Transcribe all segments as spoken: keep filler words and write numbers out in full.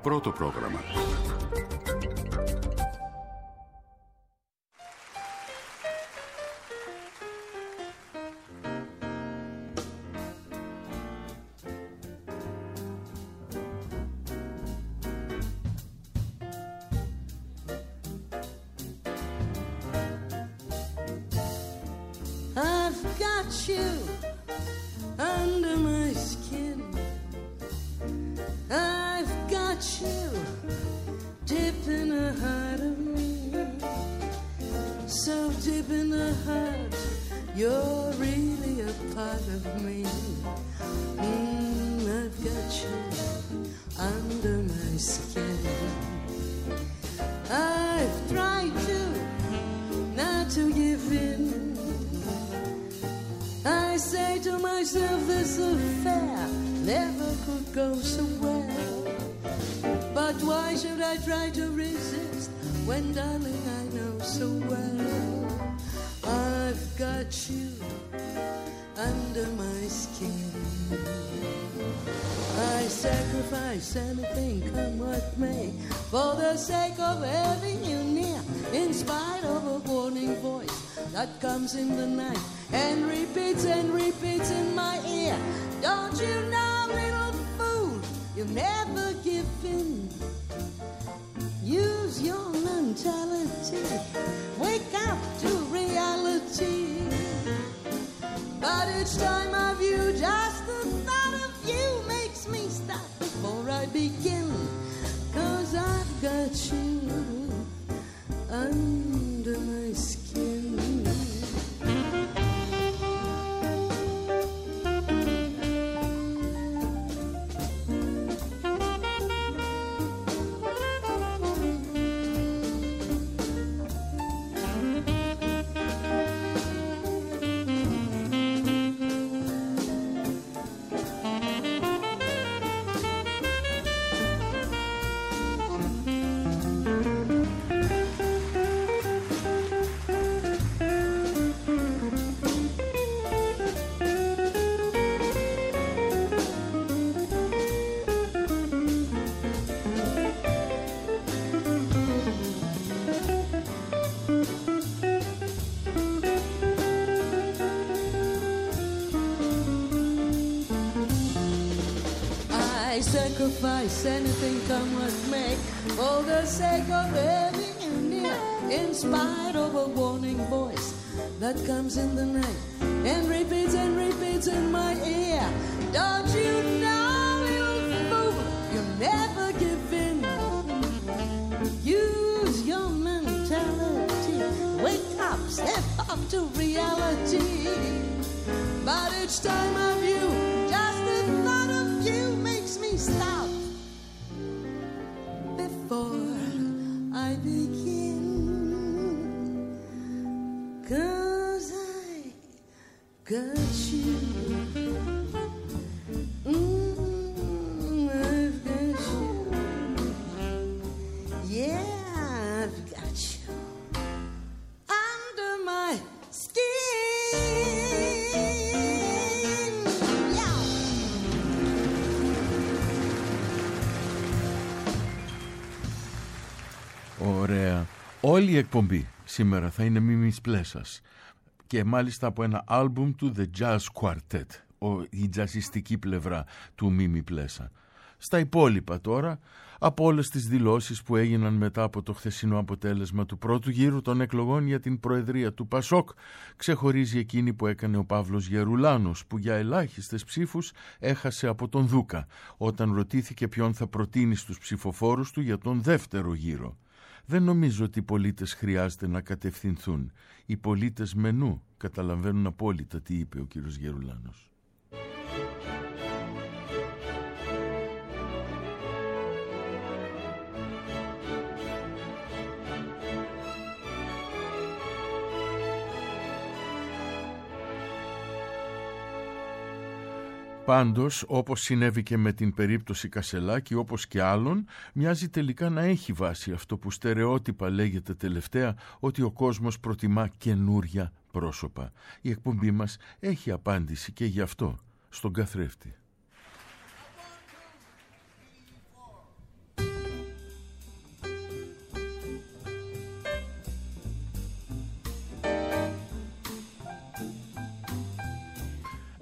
Πρώτο πρόγραμμα. Anything, come what may, for the sake of having you near, in spite of a warning voice that comes in the night and repeats and repeats in my ear. Don't you know, little fool, you never give in. Use your mentality, wake up to reality. But each time of you, just the thought of you makes me stop before I begin, 'cause I've got you under my skin. Sacrifice anything, come what may, for the sake of having you near, in spite of a warning voice that comes in the night and repeats and repeats in my ear. Don't you know, little fool, you never give in. Use your mentality, wake up, step up to reality. But each time of you, just the thought of you makes me stop before I begin, 'cause I got you. Mm, I've got you. Yeah, I've got you under my skin. Ωραία. Όλη η εκπομπή σήμερα θα είναι Μίμης Πλέσας και μάλιστα από ένα άλμπουμ του The Jazz Quartet, η τζαζιστική πλευρά του Μίμη Πλέσα. Στα υπόλοιπα τώρα, από όλες τις δηλώσεις που έγιναν μετά από το χθεσινό αποτέλεσμα του πρώτου γύρου των εκλογών για την προεδρία του Πασόκ, ξεχωρίζει εκείνη που έκανε ο Παύλος Γερουλάνος, που για ελάχιστες ψήφους έχασε από τον Δούκα, όταν ρωτήθηκε ποιον θα προτείνει στους ψηφοφόρους του για τον δεύτερο γύρο. Δεν νομίζω ότι οι πολίτες χρειάζεται να κατευθυνθούν. Οι πολίτες με νου καταλαβαίνουν απόλυτα τι είπε ο κύριος Γερουλάνος. Πάντως, όπως συνέβη και με την περίπτωση Κασελάκη, όπως και άλλων, μοιάζει τελικά να έχει βάση αυτό που στερεότυπα λέγεται τελευταία, ότι ο κόσμος προτιμά καινούρια πρόσωπα. Η εκπομπή μας έχει απάντηση και γι' αυτό, στον καθρέφτη.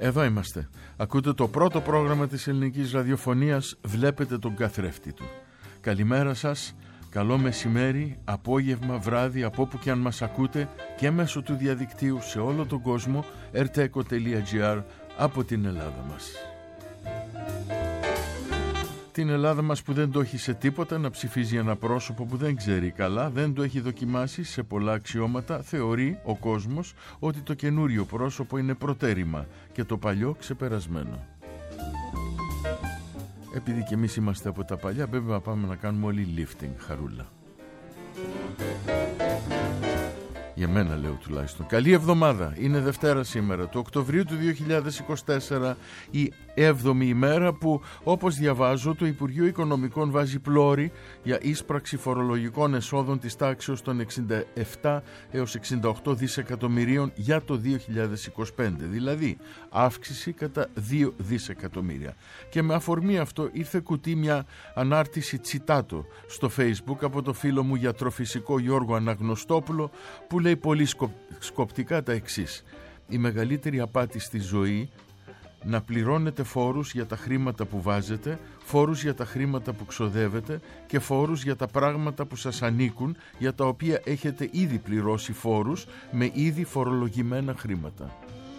Εδώ είμαστε. Ακούτε το πρώτο πρόγραμμα της ελληνικής ραδιοφωνίας, βλέπετε τον καθρέφτη του. Καλημέρα σας, καλό μεσημέρι, απόγευμα, βράδυ, από όπου και αν μας ακούτε και μέσω του διαδικτύου σε όλο τον κόσμο, ερτέκο τελεία τζι άρ από την Ελλάδα μας. Την Ελλάδα μας που δεν το έχει σε τίποτα να ψηφίζει ένα πρόσωπο που δεν ξέρει καλά, δεν το έχει δοκιμάσει σε πολλά αξιώματα, θεωρεί ο κόσμος ότι το καινούριο πρόσωπο είναι προτέρημα και το παλιό ξεπερασμένο. Επειδή και εμείς είμαστε από τα παλιά, πρέπει να πάμε να κάνουμε όλοι lifting, χαρούλα. Για μένα λέω τουλάχιστον. Καλή εβδομάδα. Είναι Δευτέρα σήμερα, του Οκτωβρίου του δύο χιλιάδες είκοσι τέσσερα, η έβδομη ημέρα που, όπως διαβάζω, το Υπουργείο Οικονομικών βάζει πλώρη για ίσπραξη φορολογικών εσόδων της τάξεως των εξήντα επτά έως εξήντα οκτώ δισεκατομμυρίων για το δύο χιλιάδες είκοσι πέντε, δηλαδή αύξηση κατά δύο δισεκατομμύρια. Και με αφορμή αυτό ήρθε κουτί μια ανάρτηση τσιτάτο στο Facebook από το φίλο μου γιατροφυσικό Γιώργο Αναγνωστόπουλο, που λέει πολύ σκοπτικά τα εξής: η μεγαλύτερη απάτη στη ζωή να πληρώνετε φόρους για τα χρήματα που βάζετε, φόρους για τα χρήματα που ξοδεύετε και φόρους για τα πράγματα που σας ανήκουν, για τα οποία έχετε ήδη πληρώσει φόρους με ήδη φορολογημένα χρήματα.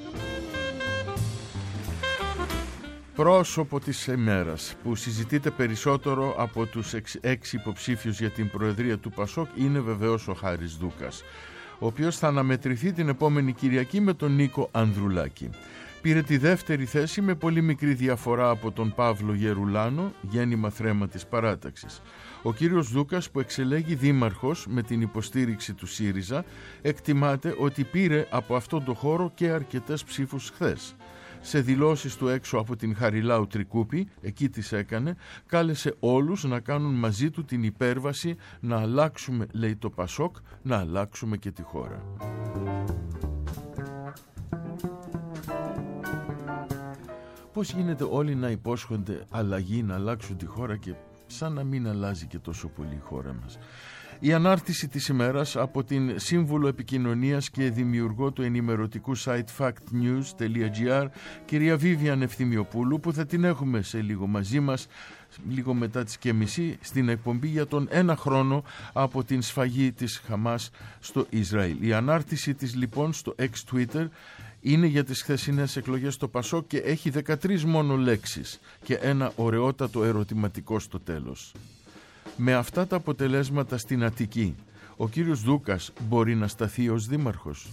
Πρόσωπο της ημέρας που συζητείται περισσότερο από τους έξι υποψήφιους για την Προεδρία του Πασόκ είναι βεβαίως ο Χάρης Δούκας, ο οποίος θα αναμετρηθεί την επόμενη Κυριακή με τον Νίκο Ανδρουλάκη. Πήρε τη δεύτερη θέση με πολύ μικρή διαφορά από τον Παύλο Γερουλάνο, γέννημα θρέμα της παράταξης. Ο κύριος Δούκας, που εξελέγει δήμαρχος με την υποστήριξη του ΣΥΡΙΖΑ, εκτιμάται ότι πήρε από αυτόν τον χώρο και αρκετές ψήφους χθες. Σε δηλώσεις του έξω από την Χαριλάου Τρικούπη, εκεί τις έκανε, κάλεσε όλους να κάνουν μαζί του την υπέρβαση, να αλλάξουμε, λέει, το Πασόκ, να αλλάξουμε και τη χώρα. Πώς γίνεται όλοι να υπόσχονται αλλαγή, να αλλάξουν τη χώρα και σαν να μην αλλάζει και τόσο πολύ η χώρα μας. Η ανάρτηση της ημέρας από την σύμβουλο επικοινωνίας και δημιουργό του ενημερωτικού site factnews τελεία τζι άρ, κυρία Βίβιαν Ευθυμιοπούλου, που θα την έχουμε σε λίγο μαζί μας, λίγο μετά τις και μισή, στην εκπομπή για τον ένα χρόνο από την σφαγή της Χαμάς στο Ισραήλ. Η ανάρτηση της λοιπόν στο X Twitter είναι για τις χθεσινές εκλογές στο Πασόκ και έχει δεκατρείς μόνο λέξεις και ένα ωραιότατο ερωτηματικό στο τέλος. Με αυτά τα αποτελέσματα στην Αττική, ο κύριος Δούκας μπορεί να σταθεί ως δήμαρχος?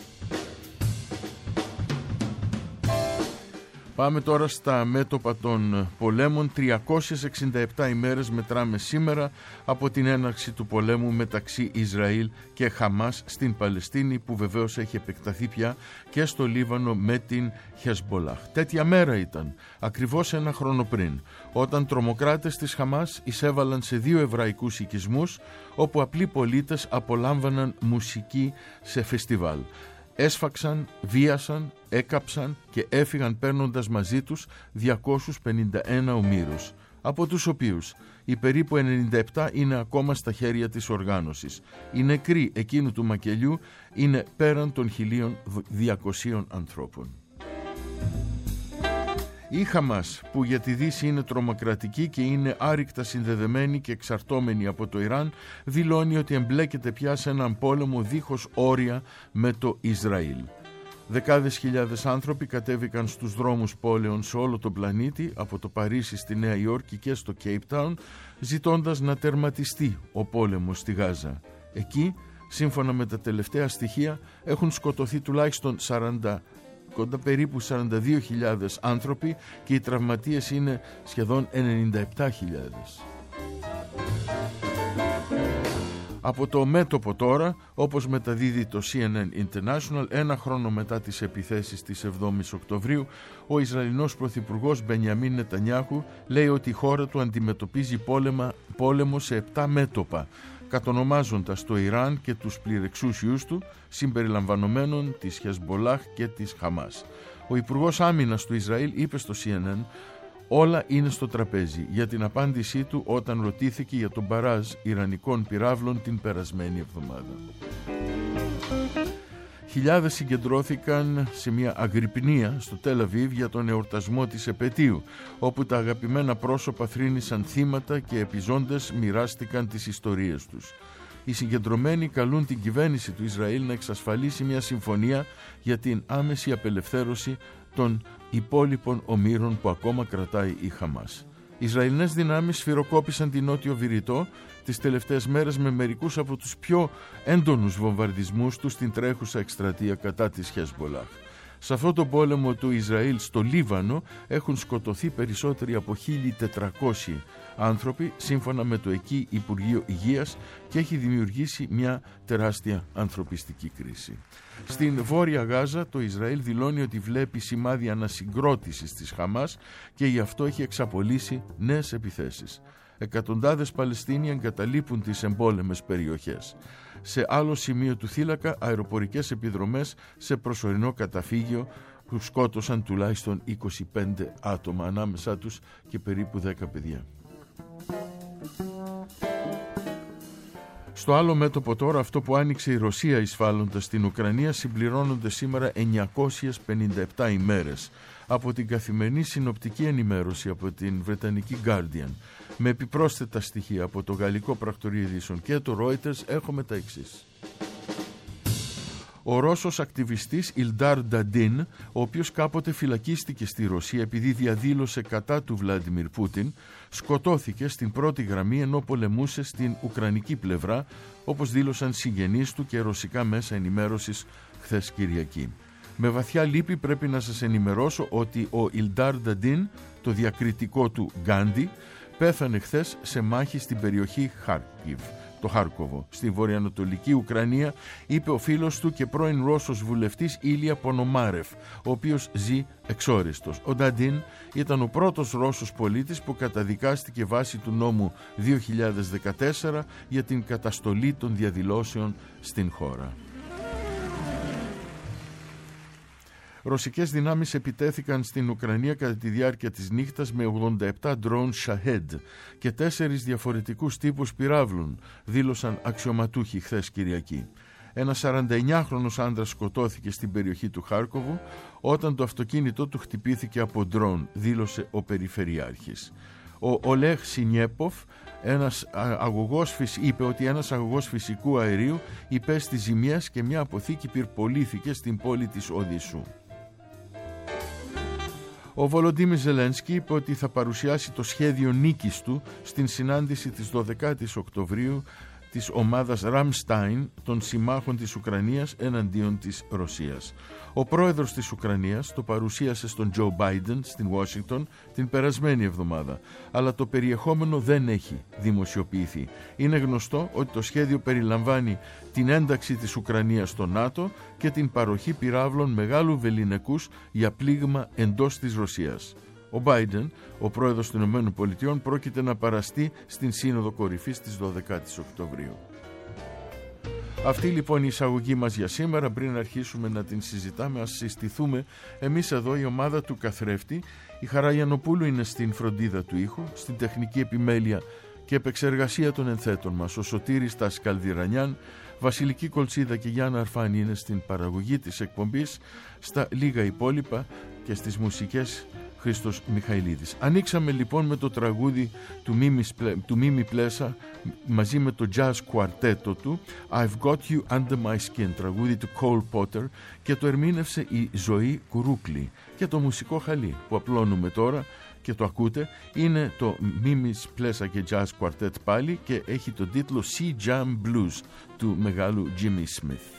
Πάμε τώρα στα μέτωπα των πολέμων. τριακόσιες εξήντα επτά ημέρες μετράμε σήμερα από την έναρξη του πολέμου μεταξύ Ισραήλ και Χαμάς στην Παλαιστίνη, που βεβαίως έχει επεκταθεί πια και στο Λίβανο με την Χεσμπολάχ. Τέτοια μέρα ήταν, ακριβώς ένα χρόνο πριν, όταν τρομοκράτες της Χαμάς εισέβαλαν σε δύο εβραϊκούς οικισμούς, όπου απλοί πολίτες απολάμβαναν μουσική σε φεστιβάλ. Έσφαξαν, βίασαν, έκαψαν και έφυγαν παίρνοντας μαζί τους διακόσιους πενήντα ένα ομήρους, από τους οποίους οι περίπου ενενήντα επτά είναι ακόμα στα χέρια της οργάνωσης. Οι νεκροί εκείνου του μακελιού είναι πέραν των χίλια διακοσίων ανθρώπων. Η Χαμάς, που για τη Δύση είναι τρομοκρατική και είναι άρρηκτα συνδεδεμένη και εξαρτώμενη από το Ιράν, δηλώνει ότι εμπλέκεται πια σε έναν πόλεμο δίχως όρια με το Ισραήλ. Δεκάδες χιλιάδες άνθρωποι κατέβηκαν στους δρόμους πόλεων σε όλο τον πλανήτη, από το Παρίσι στη Νέα Υόρκη και στο Cape Town, ζητώντας να τερματιστεί ο πόλεμος στη Γάζα. Εκεί, σύμφωνα με τα τελευταία στοιχεία, έχουν σκοτωθεί τουλάχιστον σαράντα κοντά περίπου σαράντα δύο χιλιάδες άνθρωποι και οι τραυματίες είναι σχεδόν ενενήντα επτά χιλιάδες. Από το μέτωπο τώρα, όπως μεταδίδει το σι εν εν International, ένα χρόνο μετά τις επιθέσεις της εβδόμης Οκτωβρίου, ο Ισραηλινός Πρωθυπουργός Μπενιαμίν Νετανιάχου λέει ότι η χώρα του αντιμετωπίζει πόλεμα, πόλεμο σε επτά μέτωπα, κατονομάζοντας το Ιράν και τους πληρεξούσιους του, συμπεριλαμβανομένων της Χεσμπολάχ και της Χαμάς. Ο Υπουργός Άμυνας του Ισραήλ είπε στο σι εν εν όλα είναι στο τραπέζι για την απάντησή του όταν ρωτήθηκε για τον μπαράζ ιρανικών πυράβλων την περασμένη εβδομάδα. Χιλιάδες συγκεντρώθηκαν σε μια αγρυπνία στο Τελ Αβίβ για τον εορτασμό της επετείου, όπου τα αγαπημένα πρόσωπα θρήνησαν θύματα και επιζώντες μοιράστηκαν τις ιστορίες τους. Οι συγκεντρωμένοι καλούν την κυβέρνηση του Ισραήλ να εξασφαλίσει μια συμφωνία για την άμεση απελευθέρωση των υπόλοιπων ομήρων που ακόμα κρατάει η Χαμάς. Οι Ισραηλινές δυνάμεις σφυροκόπησαν την Νότιο Βηρητό τις τελευταίες μέρες με μερικούς από τους πιο έντονους βομβαρδισμούς τους στην τρέχουσα εκστρατεία κατά της Χεσμπολάχ. Σε αυτό το πόλεμο του Ισραήλ στο Λίβανο έχουν σκοτωθεί περισσότεροι από χίλια τετρακόσιοι άνθρωποι, σύμφωνα με το εκεί Υπουργείο Υγείας, και έχει δημιουργήσει μια τεράστια ανθρωπιστική κρίση. Στην Βόρεια Γάζα το Ισραήλ δηλώνει ότι βλέπει σημάδια ανασυγκρότησης της Χαμάς και γι' αυτό έχει εξαπολύσει νέες επιθέσεις. Εκατοντάδες Παλαιστίνοι εγκαταλείπουν τις εμπόλεμες περιοχές. Σε άλλο σημείο του θύλακα, αεροπορικές επιδρομές σε προσωρινό καταφύγιο που σκότωσαν τουλάχιστον είκοσι πέντε άτομα, ανάμεσά τους και περίπου δέκα παιδιά. Στο άλλο μέτωπο τώρα, αυτό που άνοιξε η Ρωσία εισβάλλοντας στην Ουκρανία, συμπληρώνονται σήμερα εννιακόσιες πενήντα επτά ημέρες από την καθημερινή συνοπτική ενημέρωση από την Βρετανική Guardian. Με επιπρόσθετα στοιχεία από το γαλλικό πρακτορείο ειδήσεων και το Reuters έχουμε τα εξής. Ο Ρώσος ακτιβιστής Ιλντάρ Νταντίν, ο οποίος κάποτε φυλακίστηκε στη Ρωσία επειδή διαδήλωσε κατά του Βλάντιμιρ Πούτιν, σκοτώθηκε στην πρώτη γραμμή ενώ πολεμούσε στην ουκρανική πλευρά, όπως δήλωσαν συγγενείς του και ρωσικά μέσα ενημέρωσης χθες Κυριακή. Με βαθιά λύπη πρέπει να σας ενημερώσω ότι ο Ιλντάρ Νταντίν, το διακριτικό του Γκάντι, πέθανε χθες σε μάχη στην περιοχή Χάρκιβ, το Χάρκοβο, στη βορειοανατολική Ουκρανία, είπε ο φίλος του και πρώην Ρώσος βουλευτής Ήλια Πονομάρεφ, ο οποίος ζει εξόριστος. Ο Νταντίν ήταν ο πρώτος Ρώσος πολίτης που καταδικάστηκε βάσει του νόμου δύο χιλιάδες δεκατέσσερα για την καταστολή των διαδηλώσεων στην χώρα. Ρωσικές δυνάμεις επιτέθηκαν στην Ουκρανία κατά τη διάρκεια της νύχτας με ογδόντα επτά drone Shahed και τέσσερις διαφορετικούς τύπους πυράβλων, δήλωσαν αξιωματούχοι χθες Κυριακή. Ένας σαρανταεννιάχρονος άντρας σκοτώθηκε στην περιοχή του Χάρκοβου όταν το αυτοκίνητό του χτυπήθηκε από drone, δήλωσε ο Περιφερειάρχης. Ο Ολέχ Σινιέποφ, ένας αγωγός, είπε ότι ένας αγωγός φυσικού αερίου υπέστη ζημιές και μια αποθήκη πυρπολήθηκε στην πόλη της Οδυσσού. Ο Βολοντίμιρ Ζελένσκι είπε ότι θα παρουσιάσει το σχέδιο νίκης του στην συνάντηση της δωδεκάτης Οκτωβρίου της ομάδας Ραμστάιν των συμμάχων της Ουκρανίας εναντίον της Ρωσίας. Ο πρόεδρος της Ουκρανίας το παρουσίασε στον Τζο Μπάιντεν στην Ουάσιγκτον την περασμένη εβδομάδα, αλλά το περιεχόμενο δεν έχει δημοσιοποιηθεί. Είναι γνωστό ότι το σχέδιο περιλαμβάνει την ένταξη της Ουκρανίας στο ΝΑΤΟ και την παροχή πυράβλων μεγάλου βεληνικούς για πλήγμα εντός της Ρωσίας. Ο Μπάιντεν, ο πρόεδρος των Ηνωμένων Πολιτειών, πρόκειται να παραστεί στην Σύνοδο Κορυφής της δωδεκάτης Οκτωβρίου. Αυτή λοιπόν η εισαγωγή μας για σήμερα. Πριν αρχίσουμε να την συζητάμε, ας συστηθούμε εμείς εδώ, η ομάδα του καθρέφτη. Η Χαρά Γιαννοπούλου είναι στην φροντίδα του ήχου, στην τεχνική επιμέλεια και επεξεργασία των ενθέτων μας. Ο Σωτήρης Τας Καλδιρανιάν, Βασιλική Κολτσίδα και Γιάννα Αρφάνη είναι στην παραγωγή της εκπομπής. Στα λίγα υπόλοιπα και στις μουσικές Χρήστος Μιχαηλίδης. Ανοίξαμε λοιπόν με το τραγούδι του Μίμη, του Μίμη Πλέσα μαζί με το jazz κουαρτέτο του I've Got You Under My Skin, τραγούδι του Cole Potter, και το ερμήνευσε η Ζωή Κουρούκλη. Και το μουσικό χαλί που απλώνουμε τώρα και το ακούτε είναι το Μίμη Πλέσα και jazz κουαρτέτ πάλι και έχει τον τίτλο Sea Jam Blues του μεγάλου Jimmy Smith.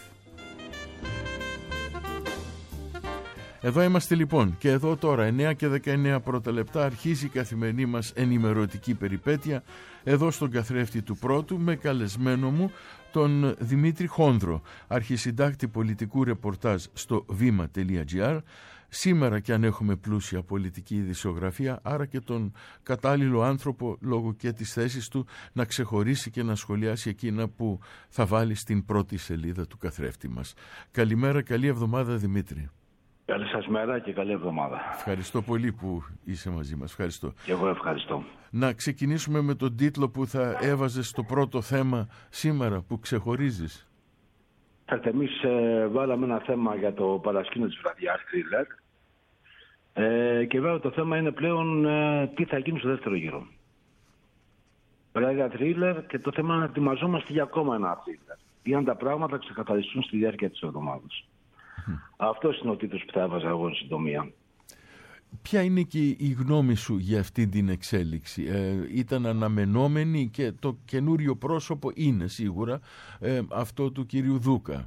Εδώ είμαστε λοιπόν και εδώ τώρα εννιά και δεκαεννιά πρώτα λεπτά αρχίζει η καθημερινή μας ενημερωτική περιπέτεια εδώ στον καθρέφτη του πρώτου με καλεσμένο μου τον Δημήτρη Χόνδρο, αρχισυντάκτη πολιτικού ρεπορτάζ στο βήμα τελεία τζι άρ. Σήμερα και αν έχουμε πλούσια πολιτική ειδησιογραφία, άρα και τον κατάλληλο άνθρωπο λόγω και της θέσης του να ξεχωρίσει και να σχολιάσει εκείνα που θα βάλει στην πρώτη σελίδα του καθρέφτη μας. Καλημέρα, καλή εβδομάδα Δημήτρη. Καλή σας μέρα και καλή εβδομάδα. Ευχαριστώ πολύ που είσαι μαζί μας. Ευχαριστώ. Και εγώ ευχαριστώ. Να ξεκινήσουμε με τον τίτλο που θα έβαζες στο πρώτο θέμα σήμερα, που ξεχωρίζεις. Εμείς ε, βάλαμε ένα θέμα για το παρασκήνιο της βραδιάς, thriller. Ε, και βέβαια το θέμα είναι πλέον ε, τι θα γίνει στο δεύτερο γύρο. Βράδια thriller και το θέμα είναι να ετοιμαζόμαστε για ακόμα ένα thriller. Ή αν τα πράγματα ξεκαθαριστούν στη διάρκεια της εβδομάδας. Mm. Αυτός είναι ο τίτλος που θα έβαζα εγώ εν συντομία. Ποια είναι και η γνώμη σου για αυτή την εξέλιξη? Ε, ήταν αναμενόμενη και το καινούριο πρόσωπο είναι σίγουρα ε, αυτό του κυρίου Δούκα.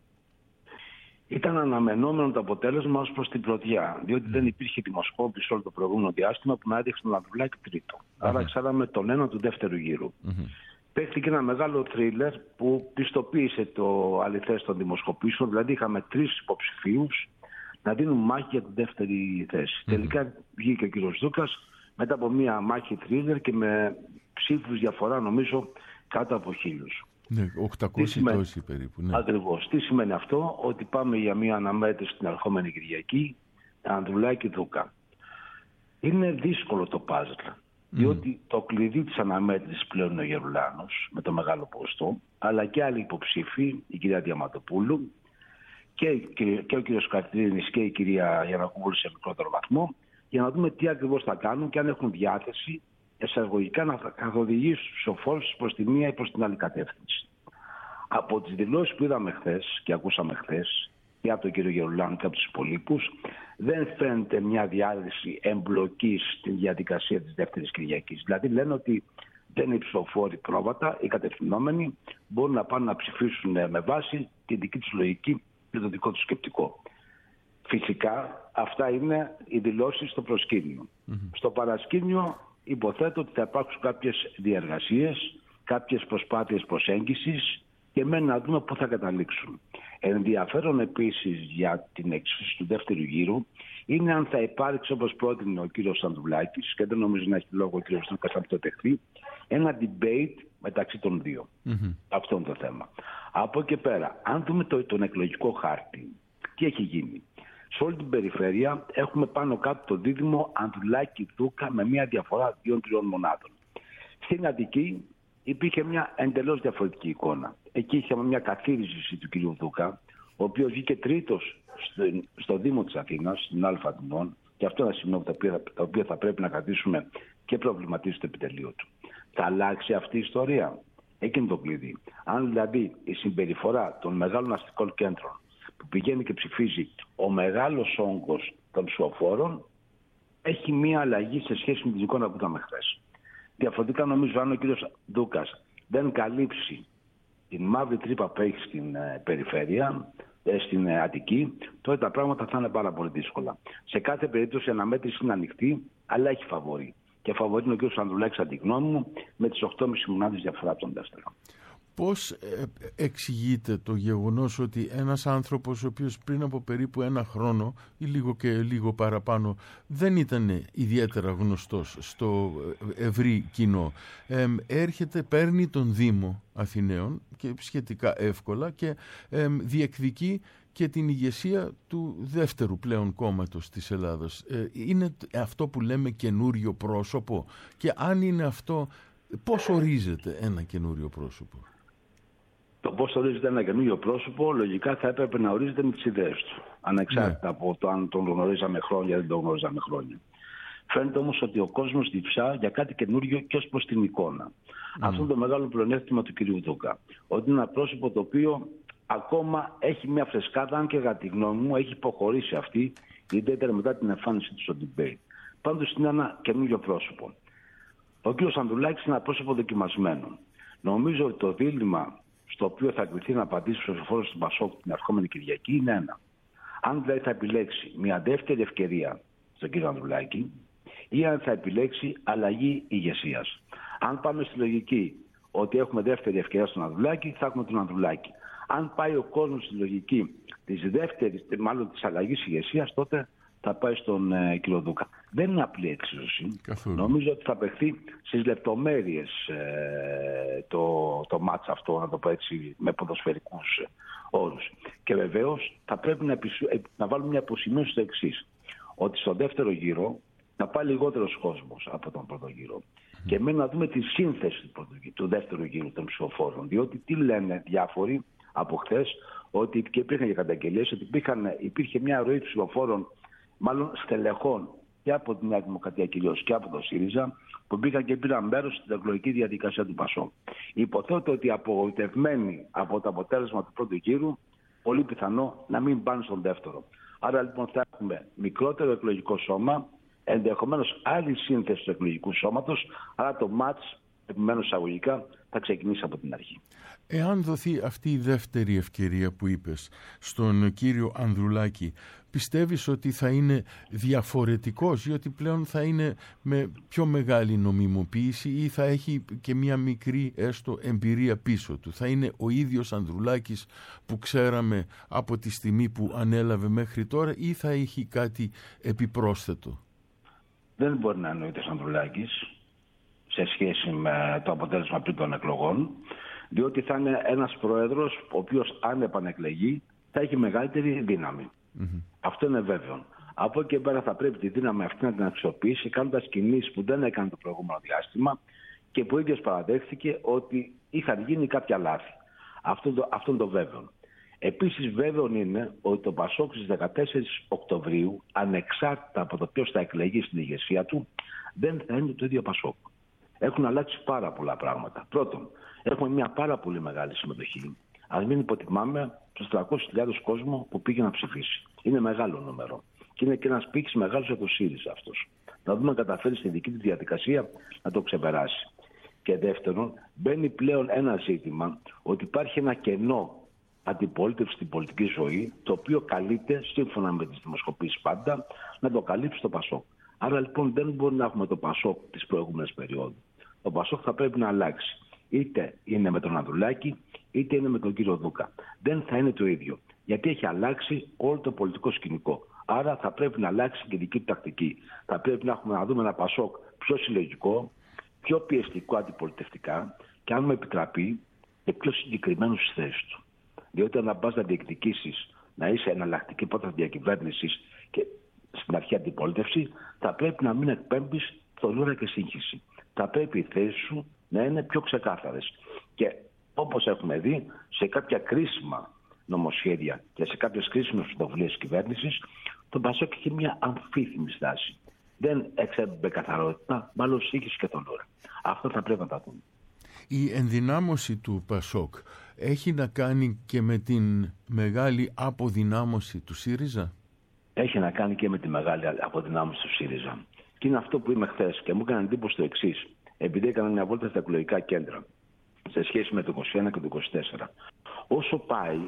Ήταν αναμενόμενο το αποτέλεσμα ως προς την πρωτιά, διότι mm. δεν υπήρχε δημοσκόπηση όλο το προηγούμενο διάστημα που να έδειξε τον Ανδρουλάκη τρίτο. Mm-hmm. Άρα ξέραμε τον ένα του δεύτερου γύρου. Mm-hmm. Παίχτηκε ένα μεγάλο θρίλερ που πιστοποίησε το αληθές των δημοσκοπήσεων, δηλαδή είχαμε τρεις υποψηφίους να δίνουν μάχη για την δεύτερη θέση. Mm-hmm. Τελικά βγήκε ο κύριος Δούκας μετά από μια μάχη θρίλερ και με ψήφους διαφορά νομίζω κάτω από χίλιους. Ναι, οκτακόσιοι τόσοι περίπου. Ναι. Ακριβώς. Τι σημαίνει αυτό? Ότι πάμε για μια αναμέτρηση την ερχόμενη Κυριακή, Ανδρουλάκη Δούκα. Είναι δύσκολο το παζλ, mm. διότι το κλειδί της αναμέτρησης πλέον είναι ο Γερουλάνος με το μεγάλο ποστό, αλλά και άλλοι υποψήφοι, η κυρία Διαματοπούλου και, και, και ο κύριος Κατρίνης και η κυρία Γιαννακόπουλου σε μικρότερο βαθμό, για να δούμε τι ακριβώς θα κάνουν και αν έχουν διάθεση εισαγωγικά να καθοδηγήσουν τους ψηφοφόρους προς τη μία ή προς την άλλη κατεύθυνση. Από τις δηλώσεις που είδαμε χθες και ακούσαμε χθες και από τον κύριο Γερουλάνο και από τους υπολείπους, δεν φαίνεται μια διάθεση εμπλοκής στην διαδικασία της δεύτερης Κυριακής. Δηλαδή λένε ότι δεν είναι οι ψηφοφόροι πρόβατα, οι κατευθυνόμενοι μπορούν να πάνε να ψηφίσουν με βάση τη δική τους λογική και το δικό τους σκεπτικό. Φυσικά αυτά είναι οι δηλώσεις στο προσκήνιο. Mm-hmm. Στο παρασκήνιο υποθέτω ότι θα υπάρξουν κάποιες διεργασίες, κάποιες προσπάθειες προσέγγισης και μένει να δούμε πού θα καταλήξουν. Ενδιαφέρον επίσης για την εξίσωση του δεύτερου γύρου είναι αν θα υπάρξει, όπως πρότεινε ο κύριος Ανδρουλάκης, και δεν νομίζω να έχει λόγο ο κύριος Δούκας να το δεχθεί, ένα debate μεταξύ των δύο. Mm-hmm. Αυτό είναι το θέμα. Από εκεί πέρα, αν δούμε το, τον εκλογικό χάρτη, τι έχει γίνει? Σε όλη την περιφέρεια έχουμε πάνω κάτω το δίδυμο Ανδρουλάκη Δούκα με μια διαφορά δύο τριών μονάδων. Στην Αττική υπήρχε μια εντελώς διαφορετική εικόνα. Εκεί είχαμε μια καθήλυση του κ. Δούκα, ο οποίος βγήκε τρίτος στο, στο Δήμο της Αθήνας, στην Α Αθηνών, και αυτό είναι ένα σημείο τα οποία θα πρέπει να κρατήσουμε και προβληματίσει το επιτελείο του. Θα αλλάξει αυτή η ιστορία? Εκείνο το κλειδί. Αν δηλαδή η συμπεριφορά των μεγάλων αστικών κέντρων που πηγαίνει και ψηφίζει ο μεγάλος όγκος των ψηφοφόρων, έχει μία αλλαγή σε σχέση με την εικόνα που είδαμε χθες. Διαφορετικά νομίζω αν ο κύριος Δούκας δεν καλύψει την μαύρη τρύπα που έχει στην ε, περιφέρεια, ε, στην ε, Αττική, τότε τα πράγματα θα είναι πάρα πολύ δύσκολα. Σε κάθε περίπτωση η αναμέτρηση είναι ανοιχτή, αλλά έχει φαβορί. Και φαβορί είναι ο κύριος Ανδρουλάκης, αντί γνώμη μου, με τις οκτώ κόμμα πέντε μονάδες διαφορά από τον δεύτερο. Πώς εξηγείται το γεγονός ότι ένας άνθρωπος ο οποίος πριν από περίπου ένα χρόνο ή λίγο και λίγο παραπάνω δεν ήταν ιδιαίτερα γνωστός στο ευρύ κοινό, ε, έρχεται, παίρνει τον Δήμο Αθηναίων και σχετικά εύκολα και ε, διεκδικεί και την ηγεσία του δεύτερου πλέον κόμματος της Ελλάδας? Ε, είναι αυτό που λέμε καινούριο πρόσωπο? Και αν είναι αυτό, πώς ορίζεται ένα καινούριο πρόσωπο? Το πώς ορίζεται ένα καινούριο πρόσωπο, λογικά θα έπρεπε να ορίζεται με τις ιδέες του. Ανεξάρτητα ναι. από το αν τον γνωρίζαμε χρόνια ή δεν τον γνωρίζαμε χρόνια. Φαίνεται όμως ότι ο κόσμος διψά για κάτι καινούριο και ως προς την εικόνα. Mm. Αυτό είναι το μεγάλο πλεονέκτημα του κυρίου Δούκα. Ότι είναι ένα πρόσωπο το οποίο ακόμα έχει μια φρεσκάδα, αν και κατά τη γνώμη μου έχει υποχωρήσει αυτή, ιδιαίτερα μετά την εμφάνιση του στο debate. Πάντως είναι ένα καινούριο πρόσωπο. Ο κ. Ανδρουλάκης είναι ένα πρόσωπο δοκιμασμένο. Νομίζω ότι το δίλημμα στο οποίο θα κληθεί να απαντήσει ο ψηφοφόρος του Πασόκ την ερχόμενη Κυριακή είναι ένα. Αν δηλαδή θα επιλέξει μια δεύτερη ευκαιρία στον κύριο Ανδρουλάκη ή αν θα επιλέξει αλλαγή ηγεσίας. Αν πάμε στη λογική ότι έχουμε δεύτερη ευκαιρία στον Ανδρουλάκη, θα έχουμε τον Ανδρουλάκη. Αν πάει ο κόσμος στη λογική της δεύτερης, μάλλον της αλλαγής ηγεσίας, τότε θα πάει στον ε, κύριο Δούκα. Δεν είναι απλή εξίσωση. Νομίζω ότι θα παιχθεί στις λεπτομέρειες ε, το, το μάτς αυτό, να το πω έτσι, με ποδοσφαιρικούς όρους. Και βεβαίως θα πρέπει να, επισου... να βάλουμε μια αποσημείωση στο εξής. Ότι στο δεύτερο γύρο θα πάει λιγότερος κόσμος από τον πρώτο γύρο. Mm. Και μένει να δούμε τη σύνθεση του, του δεύτερου γύρου των ψηφοφόρων. Διότι τι λένε διάφοροι, από χθες, ότι και υπήρχαν και καταγγελίες ότι υπήρχαν, υπήρχε μια ροή ψηφοφόρων, μάλλον στελεχών και από τη Νέα Δημοκρατία κυρίως και από το ΣΥΡΙΖΑ, που μπήκαν και πήραν μέρος στην εκλογική διαδικασία του ΠΑΣΟΚ. Υποθέτω ότι απογοητευμένοι από το αποτέλεσμα του πρώτου γύρου, πολύ πιθανό να μην πάνε στον δεύτερο. Άρα λοιπόν θα έχουμε μικρότερο εκλογικό σώμα, ενδεχομένως άλλη σύνθεση του εκλογικού σώματος, αλλά το μάτς, επιμένω εισαγωγικά, θα ξεκινήσει από την αρχή. Εάν δοθεί αυτή η δεύτερη ευκαιρία που είπες στον κύριο Ανδρουλάκη, πιστεύεις ότι θα είναι διαφορετικός ή ότι πλέον θα είναι με πιο μεγάλη νομιμοποίηση ή θα έχει και μια μικρή έστω εμπειρία πίσω του? Θα είναι ο ίδιος Ανδρουλάκης που ξέραμε από τη στιγμή που ανέλαβε μέχρι τώρα ή θα έχει κάτι επιπρόσθετο? Δεν μπορεί να είναι ο ίδιος Ανδρουλάκης σε σχέση με το αποτέλεσμα πριν των εκλογών, διότι θα είναι ένας πρόεδρος ο οποίος αν επανεκλεγεί θα έχει μεγαλύτερη δύναμη. Mm-hmm. Αυτό είναι βέβαιο. Από εκεί και πέρα θα πρέπει τη δύναμη αυτή να την αξιοποιήσει κάνοντας κινήσεις που δεν έκανε το προηγούμενο διάστημα και που ο ίδιος παραδέχθηκε ότι είχαν γίνει κάποια λάθη. Αυτό, το, αυτό είναι το βέβαιο. Επίσης βέβαιο είναι ότι το ΠΑΣΟΚ στις δεκατέσσερις Οκτωβρίου, ανεξάρτητα από το ποιος θα εκλεγεί στην ηγεσία του, δεν θα είναι το ίδιο ΠΑΣΟΚ. Έχουν αλλάξει πάρα πολλά πράγματα. Πρώτον, έχουμε μια πάρα πολύ μεγάλη συμμετοχή. Ας μην υποτιμάμε τους τριακόσιες χιλιάδες κόσμο που πήγε να ψηφίσει. Είναι μεγάλο νούμερο. Και είναι και ένας πύχης μεγάλος για το ΣΥΡΙΖΑ αυτός. Να δούμε αν καταφέρει στη δική του διαδικασία να το ξεπεράσει. Και δεύτερον, μπαίνει πλέον ένα ζήτημα ότι υπάρχει ένα κενό αντιπολίτευση στην πολιτική ζωή, το οποίο καλείται, σύμφωνα με τις δημοσκοπήσεις πάντα, να το καλύψει το ΠΑΣΟΚ. Άρα λοιπόν δεν μπορεί να έχουμε το ΠΑΣΟΚ της προηγούμενης περίοδου. Το ΠΑΣΟΚ θα πρέπει να αλλάξει. Είτε είναι με τον Ανδρουλάκη, είτε είναι με τον κύριο Δούκα. Δεν θα είναι το ίδιο. Γιατί έχει αλλάξει όλο το πολιτικό σκηνικό. Άρα θα πρέπει να αλλάξει και η δική του τακτική. Θα πρέπει να έχουμε να δούμε ένα ΠΑΣΟΚ πιο συλλογικό, πιο πιεστικό αντιπολιτευτικά και αν μου επιτραπεί και πιο συγκεκριμένο στις θέσεις του. Διότι αν πας να διεκδικήσεις να είσαι εναλλακτική πρόταση διακυβέρνησης και στην αρχή αντιπολίτευση, θα πρέπει να μην εκπέμπεις θολούρα και σύγχυση. Θα πρέπει οι θέσεις σου να είναι πιο ξεκάθαρες. Και όπως έχουμε δει, σε κάποια κρίσιμα νομοσχέδια και σε κάποιες κρίσιμες πρωτοβουλίες της κυβέρνησης, το ΠΑΣΟΚ είχε μια αμφίθυμη στάση. Δεν εξέμπε καθαρότητα, μάλλον σύγχυση και θολούρα. Αυτό θα πρέπει να τα δούμε. Η ενδυνάμωση του ΠΑΣΟΚ έχει να κάνει και με την μεγάλη αποδυνάμωση του ΣΥΡΙΖΑ? Έχει να κάνει και με τη μεγάλη αποδυνάμωση του ΣΥΡΙΖΑ. Και είναι αυτό που είμαι χθες και μου έκανε εντύπωση το εξής. Επειδή έκανα μια βόλτα στα εκλογικά κέντρα σε σχέση με το είκοσι ένα και το είκοσι τέσσερα. Όσο πάει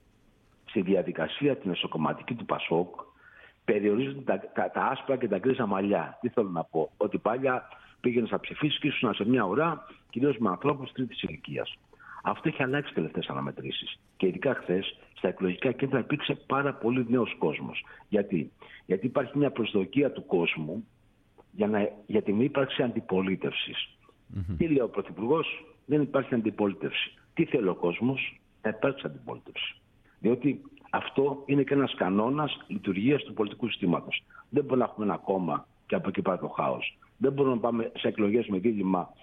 στη διαδικασία την εσωκομματική του ΠΑΣΟΚ, περιορίζονται τα, τα, τα άσπρα και τα γκρίζα μαλλιά. Τι θέλω να πω? Ότι παλιά πήγαινε να ψηφίσει και ήσουν σε μια ουρά, κυρίως με ανθρώπους τρίτης ηλικίας. Αυτό έχει αλλάξει τελευταίες αναμετρήσεις. Και ειδικά χθες στα εκλογικά κέντρα υπήρξε πάρα πολύ νέος κόσμος. Γιατί? Γιατί υπάρχει μια προσδοκία του κόσμου για, να, για την ύπαρξη αντιπολίτευσης. Mm-hmm. Τι λέει ο Πρωθυπουργός? Δεν υπάρχει αντιπολίτευση. Τι θέλει ο κόσμος? Να υπάρξει αντιπολίτευση. Διότι αυτό είναι και ένας κανόνας λειτουργίας του πολιτικού συστήματος. Δεν μπορούμε να έχουμε ένα κόμμα και από εκεί πάει το χάος. Δεν μπορούμε να πάμε σε εκλογές με δίλημμα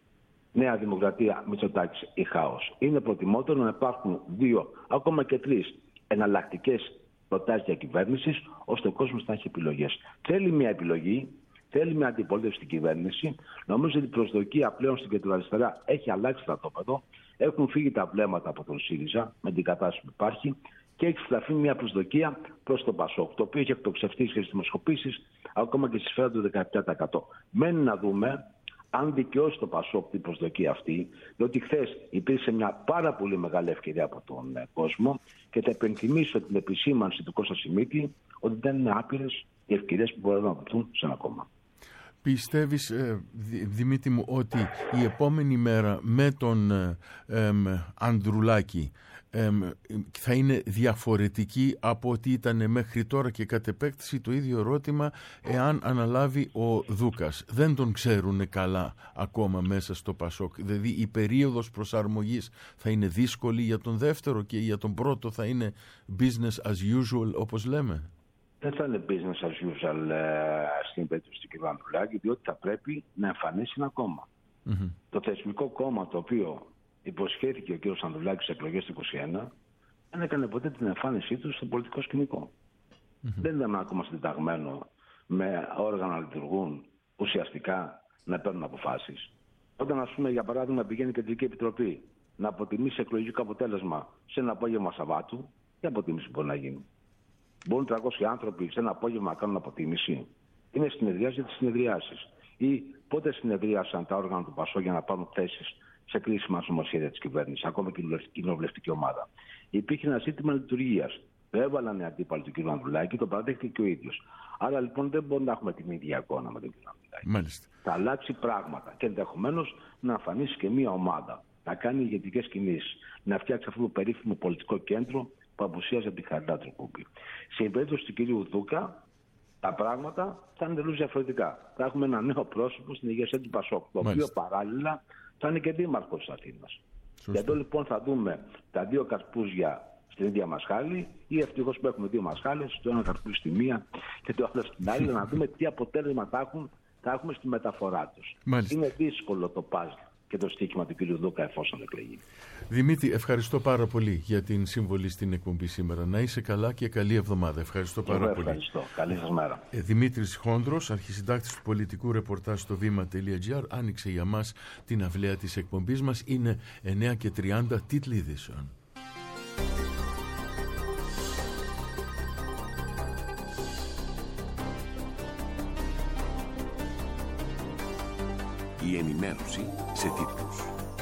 Νέα Δημοκρατία, Μητσοτάκης ή χάος. Είναι προτιμότερο να υπάρχουν δύο, ακόμα και τρεις εναλλακτικές προτάσεις διακυβέρνησης, ώστε ο κόσμος να έχει επιλογές. Θέλει μια επιλογή, θέλει μια αντιπολίτευση στην κυβέρνηση. Νομίζω ότι η προσδοκία πλέον στην κεντροαριστερά έχει αλλάξει στρατόπεδο. Έχουν φύγει τα βλέμματα από τον ΣΥΡΙΖΑ με την κατάσταση που υπάρχει και έχει στραφεί μια προσδοκία προς τον ΠΑΣΟΚ, το οποίο έχει εκτοξευτεί και στις δημοσκοπήσεις, ακόμα και στη σφαίρα του δεκαεπτά τοις εκατό. Μένει να δούμε αν δικαιώσει το ΠΑΣΟΚ την προσδοκία αυτή, διότι χθες υπήρξε μια πάρα πολύ μεγάλη ευκαιρία από τον ε, κόσμο και θα επενθυμίσω την επισήμανση του Κώστα Σιμίτη ότι δεν είναι άπειρες οι ευκαιρίες που μπορούν να δοθούν σε ένα κόμμα. Πιστεύεις, ε, Δημήτρη μου, ότι η επόμενη μέρα με τον ε, ε, Ανδρουλάκη ε, θα είναι διαφορετική από ό,τι ήταν μέχρι τώρα και κατ' επέκταση το ίδιο ερώτημα εάν αναλάβει ο Δούκας? Δεν τον ξέρουν καλά ακόμα μέσα στο ΠΑΣΟΚ. Δηλαδή η περίοδος προσαρμογής θα είναι δύσκολη για τον δεύτερο και για τον πρώτο θα είναι business as usual όπως λέμε? Δεν θα είναι business as usual ε, στην περίπτωση του κ. Ανδρουλάκη, διότι θα πρέπει να εμφανίσει ένα κόμμα. Mm-hmm. Το θεσμικό κόμμα το οποίο υποσχέθηκε ο κ. Ανδρουλάκης στις εκλογές του είκοσι ένα δεν έκανε ποτέ την εμφάνισή του στο πολιτικό σκηνικό. Mm-hmm. Δεν ήταν ακόμα συνταγμένο με όργανα να λειτουργούν ουσιαστικά να παίρνουν αποφάσεις. Όταν, ας πούμε, για παράδειγμα, πηγαίνει η Κεντρική Επιτροπή να αποτιμήσει εκλογικό αποτέλεσμα σε ένα απόγευμα Σαββάτου, τι αποτίμηση μπορεί να γίνει? Μπορούν τριακόσιοι άνθρωποι σε ένα απόγευμα να κάνουν αποτίμηση? Είναι συνεδριάσεις για τις συνεδριάσεις. Ή πότε συνεδρίασαν τα όργανα του ΠΑΣΟ για να πάρουν θέσεις σε κρίσιμα νομοσχέδια της κυβέρνησης, ακόμα και η κοινοβουλευτική ομάδα? Υπήρχε ένα ζήτημα λειτουργίας. Το έβαλαν οι αντίπαλοι του κ. Ανδρουλάκη, το παραδέχτηκε και ο ίδιος. Άρα λοιπόν δεν μπορούμε να έχουμε την ίδια εικόνα με τον κ. Ανδρουλάκη. Μάλιστα. Θα αλλάξει πράγματα και ενδεχομένως να εμφανίσει και μία ομάδα, να κάνει ηγετικές κινήσεις, να φτιάξει αυτό το περίφημο πολιτικό κέντρο που απουσίαζε από τη Χαριτά Τρουκούμπη. Στην περίπτωση του κ. Δούκα, τα πράγματα θα είναι τελείως διαφορετικά. Θα έχουμε ένα νέο πρόσωπο στην ηγεσία του ΠΑΣΟΚ, το οποίο παράλληλα θα είναι και δήμαρχος της Αθήνας. Και εδώ λοιπόν θα δούμε τα δύο καρπούζια στην ίδια μασχάλη, ή ευτυχώς που έχουμε δύο μασχάλες, το ένα καρπούζι στη μία και το άλλο στην άλλη, να δούμε τι αποτέλεσμα θα, έχουν, θα έχουμε στη μεταφορά τους. Μάλιστα. Είναι δύσκολο το παζλ και το στοίχημα του κ. Δούκα εφόσον εκλεγεί. Δημήτρη, ευχαριστώ πάρα πολύ για την συμβολή στην εκπομπή σήμερα. Να είσαι καλά και καλή εβδομάδα. Ευχαριστώ πάρα Εγώ πολύ. Ευχαριστώ. Καλή σας μέρα. Ε, Δημήτρης Χόντρος, αρχισυντάκτης του πολιτικού ρεπορτάζ στο βήμα τελεία τζι άρ, άνοιξε για μας την αυλαία της εκπομπής μας. Είναι εννιά και τριάντα, τίτλοι ειδήσεων. Η ενημέρωση σε τίτλους.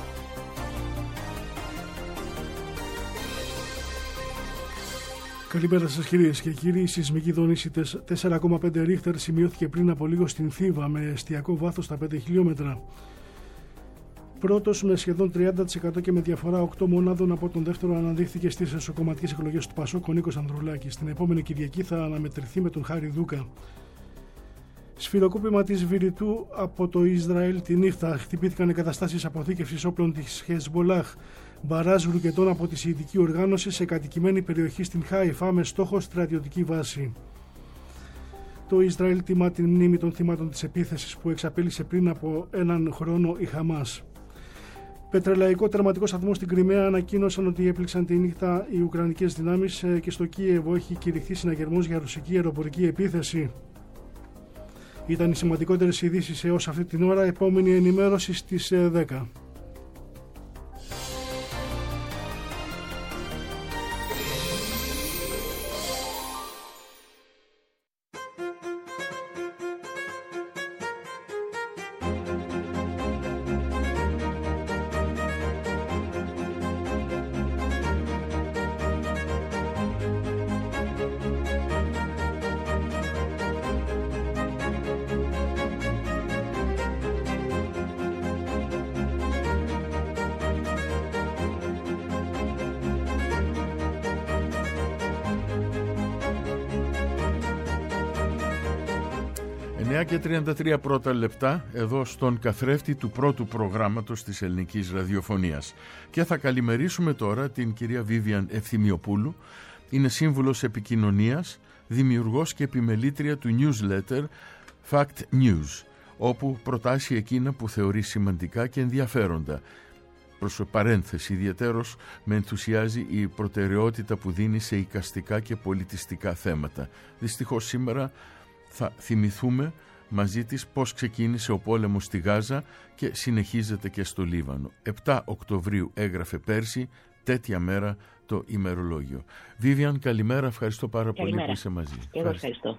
Καλημέρα σας κυρίες και κύριοι. Η σεισμική δόνηση τέσσερα κόμμα πέντε ρίχτερ σημειώθηκε πριν από λίγο στην Θήβα με εστιακό βάθος στα πέντε χιλιόμετρα. Πρώτος με σχεδόν τριάντα τοις εκατό και με διαφορά οκτώ μονάδων από τον δεύτερο αναδείχθηκε στις εσωκομματικές εκλογές του ΠΑΣΟΚ ο Νίκος Ανδρουλάκης. Την επόμενη Κυριακή θα αναμετρηθεί με τον Χάρη Δούκα. Σφυροκόπημα της Βηρητού από το Ισραήλ τη νύχτα. Χτυπήθηκαν εγκαταστάσεις αποθήκευσης όπλων της Χεσμπολάχ. Μπαράζ ρουκετών από τη Σιητική Οργάνωση σε κατοικημένη περιοχή στην Χάιφα με στόχο στρατιωτική βάση. Το Ισραήλ τιμά την μνήμη των θυμάτων της επίθεσης που εξαπέλυσε πριν από έναν χρόνο η Χαμάς. Πετρελαϊκό τερματικό σταθμό στην Κριμαία ανακοίνωσαν ότι έπληξαν τη νύχτα οι Ουκρανικές δυνάμεις και στο Κίεβο έχει κηρυχθεί συναγερμός για ρωσική αεροπορική επίθεση. Ήταν οι σημαντικότερες ειδήσεις έως αυτή την ώρα. Επόμενη ενημέρωση στις δέκα. εννιά και τριάντα τρία πρώτα λεπτά εδώ στον καθρέφτη του πρώτου προγράμματος της ελληνικής ραδιοφωνίας. Και θα καλημερίσουμε τώρα την κυρία Βίβιαν Ευθυμιοπούλου. Είναι σύμβουλος επικοινωνίας, δημιουργός και επιμελήτρια του newsletter Fact News, όπου προτάσει εκείνα που θεωρεί σημαντικά και ενδιαφέροντα. Προς παρένθεση, ιδιαιτέρως με ενθουσιάζει η προτεραιότητα που δίνει σε εικαστικά και πολιτιστικά θέματα. Δυστυχώς σήμερα θα θυμηθούμε μαζί της πώς ξεκίνησε ο πόλεμος στη Γάζα και συνεχίζεται και στο Λίβανο. επτά Οκτωβρίου έγραφε πέρσι, τέτοια μέρα το ημερολόγιο. Βίβιαν, καλημέρα, ευχαριστώ πάρα καλημέρα. πολύ που είσαι μαζί. Εγώ ευχαριστώ.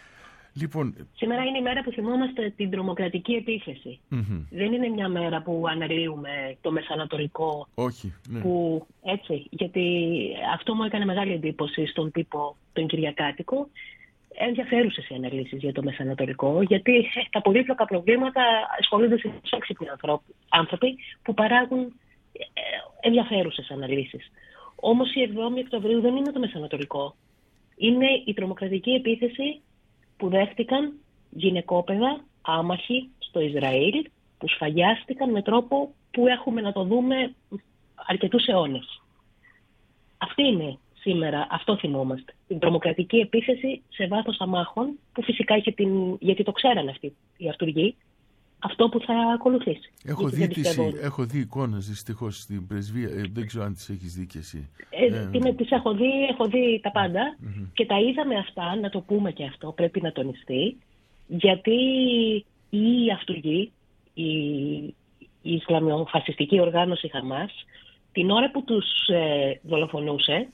Λοιπόν, σήμερα είναι η μέρα που θυμόμαστε την τρομοκρατική επίθεση. Mm-hmm. Δεν είναι μια μέρα που αναλύουμε το Μεσανατολικό. Όχι. Ναι. Που, έτσι, γιατί αυτό μου έκανε μεγάλη εντύπωση στον τύπο τον Κυριακάτικο. Ενδιαφέρουσες οι αναλύσεις για το Μεσανατολικό, γιατί τα πολύπλοκα προβλήματα ασχολούνται σε έξυπνοι άνθρωποι που παράγουν ενδιαφέρουσες αναλύσεις. Όμως η εβδόμη Οκτωβρίου δεν είναι το Μεσανατολικό. Είναι η τρομοκρατική επίθεση που δέχτηκαν γυναικόπαιδα άμαχοι στο Ισραήλ, που σφαγιάστηκαν με τρόπο που έχουμε να το δούμε αρκετούς αιώνες. Αυτή είναι σήμερα, αυτό θυμόμαστε. Την τρομοκρατική επίθεση σε βάθος αμάχων, που φυσικά είχε την, γιατί το ξέραν αυτοί οι αυτούργοι, αυτό που θα ακολουθήσει. Έχω δει, τις, έχω δει εικόνες δυστυχώς στην πρεσβεία, ε, δεν ξέρω αν τις έχεις δει και εσύ. Ε, ε, ε, τις έχω δει, έχω δει τα πάντα mm-hmm. και τα είδαμε αυτά, να το πούμε και αυτό, πρέπει να τονιστεί, γιατί η αυτούργοι, η, η Ισλαμιοφασιστική οργάνωση Χαμάς, την ώρα που τους ε, δολοφονούσε,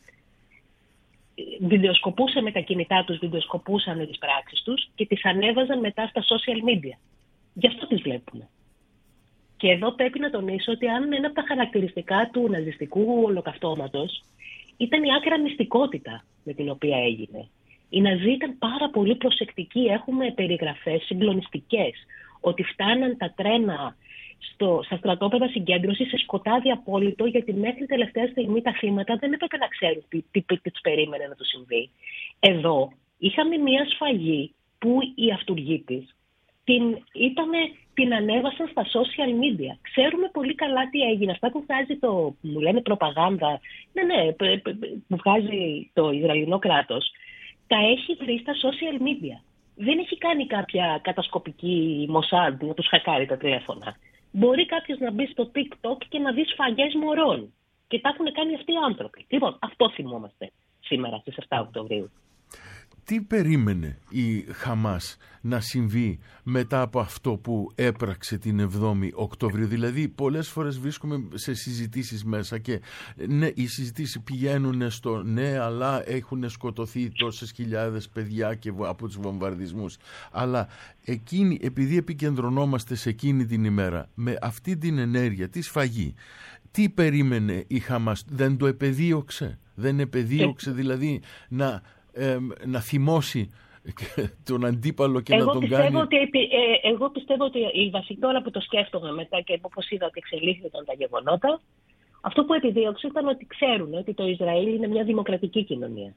βιντεοσκοπούσε με τα κινητά τους, βιντεοσκοπούσαν τις πράξεις τους και τις ανέβαζαν μετά στα social media. Γι' αυτό τις βλέπουμε. Και εδώ πρέπει να τονίσω ότι αν ένα από τα χαρακτηριστικά του ναζιστικού ολοκαυτώματος ήταν η άκρα μυστικότητα με την οποία έγινε. Οι Ναζί ήταν πάρα πολύ προσεκτικοί. Έχουμε περιγραφές συγκλονιστικές ότι φτάναν τα τρένα στο, στα στρατόπεδα συγκέντρωσης σε σκοτάδι απόλυτο, γιατί μέχρι τελευταία στιγμή τα θύματα δεν έπρεπε να ξέρουν τι, τι, τι τους περίμενε να τους συμβεί. Εδώ είχαμε μια σφαγή που οι αυτούργοι της την, ήτανε, την ανέβασαν στα social media. Ξέρουμε πολύ καλά τι έγινε. Αυτά που βγάζει το, μου λένε προπαγάνδα, ναι, ναι, που βγάζει το Ισραηλινό κράτος, τα έχει βρει στα social media. Δεν έχει κάνει κάποια κατασκοπική Mossad να τους χακάρει τα τηλέφωνα. Μπορεί κάποιος να μπει στο TikTok και να δει σφαγές μωρών. Και τα έχουν κάνει αυτοί οι άνθρωποι. Λοιπόν, αυτό θυμόμαστε σήμερα στις εφτά Οκτωβρίου. Τι περίμενε η Χαμάς να συμβεί μετά από αυτό που έπραξε την εβδόμη Οκτωβρίου? Δηλαδή πολλές φορές βρίσκομαι σε συζητήσεις μέσα και ναι, οι συζητήσεις πηγαίνουν στο ναι, αλλά έχουν σκοτωθεί τόσες χιλιάδες παιδιά και από τους βομβαρδισμούς. Αλλά εκείνη, επειδή επικεντρωνόμαστε σε εκείνη την ημέρα με αυτή την ενέργεια, τη σφαγή, τι περίμενε η Χαμάς? Δεν το επεδίωξε? Δεν επεδίωξε δηλαδή να... Ε, να θυμώσει τον αντίπαλο και εγώ να τον κάνει. Ότι, ε, εγώ πιστεύω ότι η βασική, τώρα που το σκέφτομαι μετά και όπως είδα ότι εξελίχθηκαν τα γεγονότα, αυτό που επιδίωξε ήταν ότι ξέρουν ότι το Ισραήλ είναι μια δημοκρατική κοινωνία.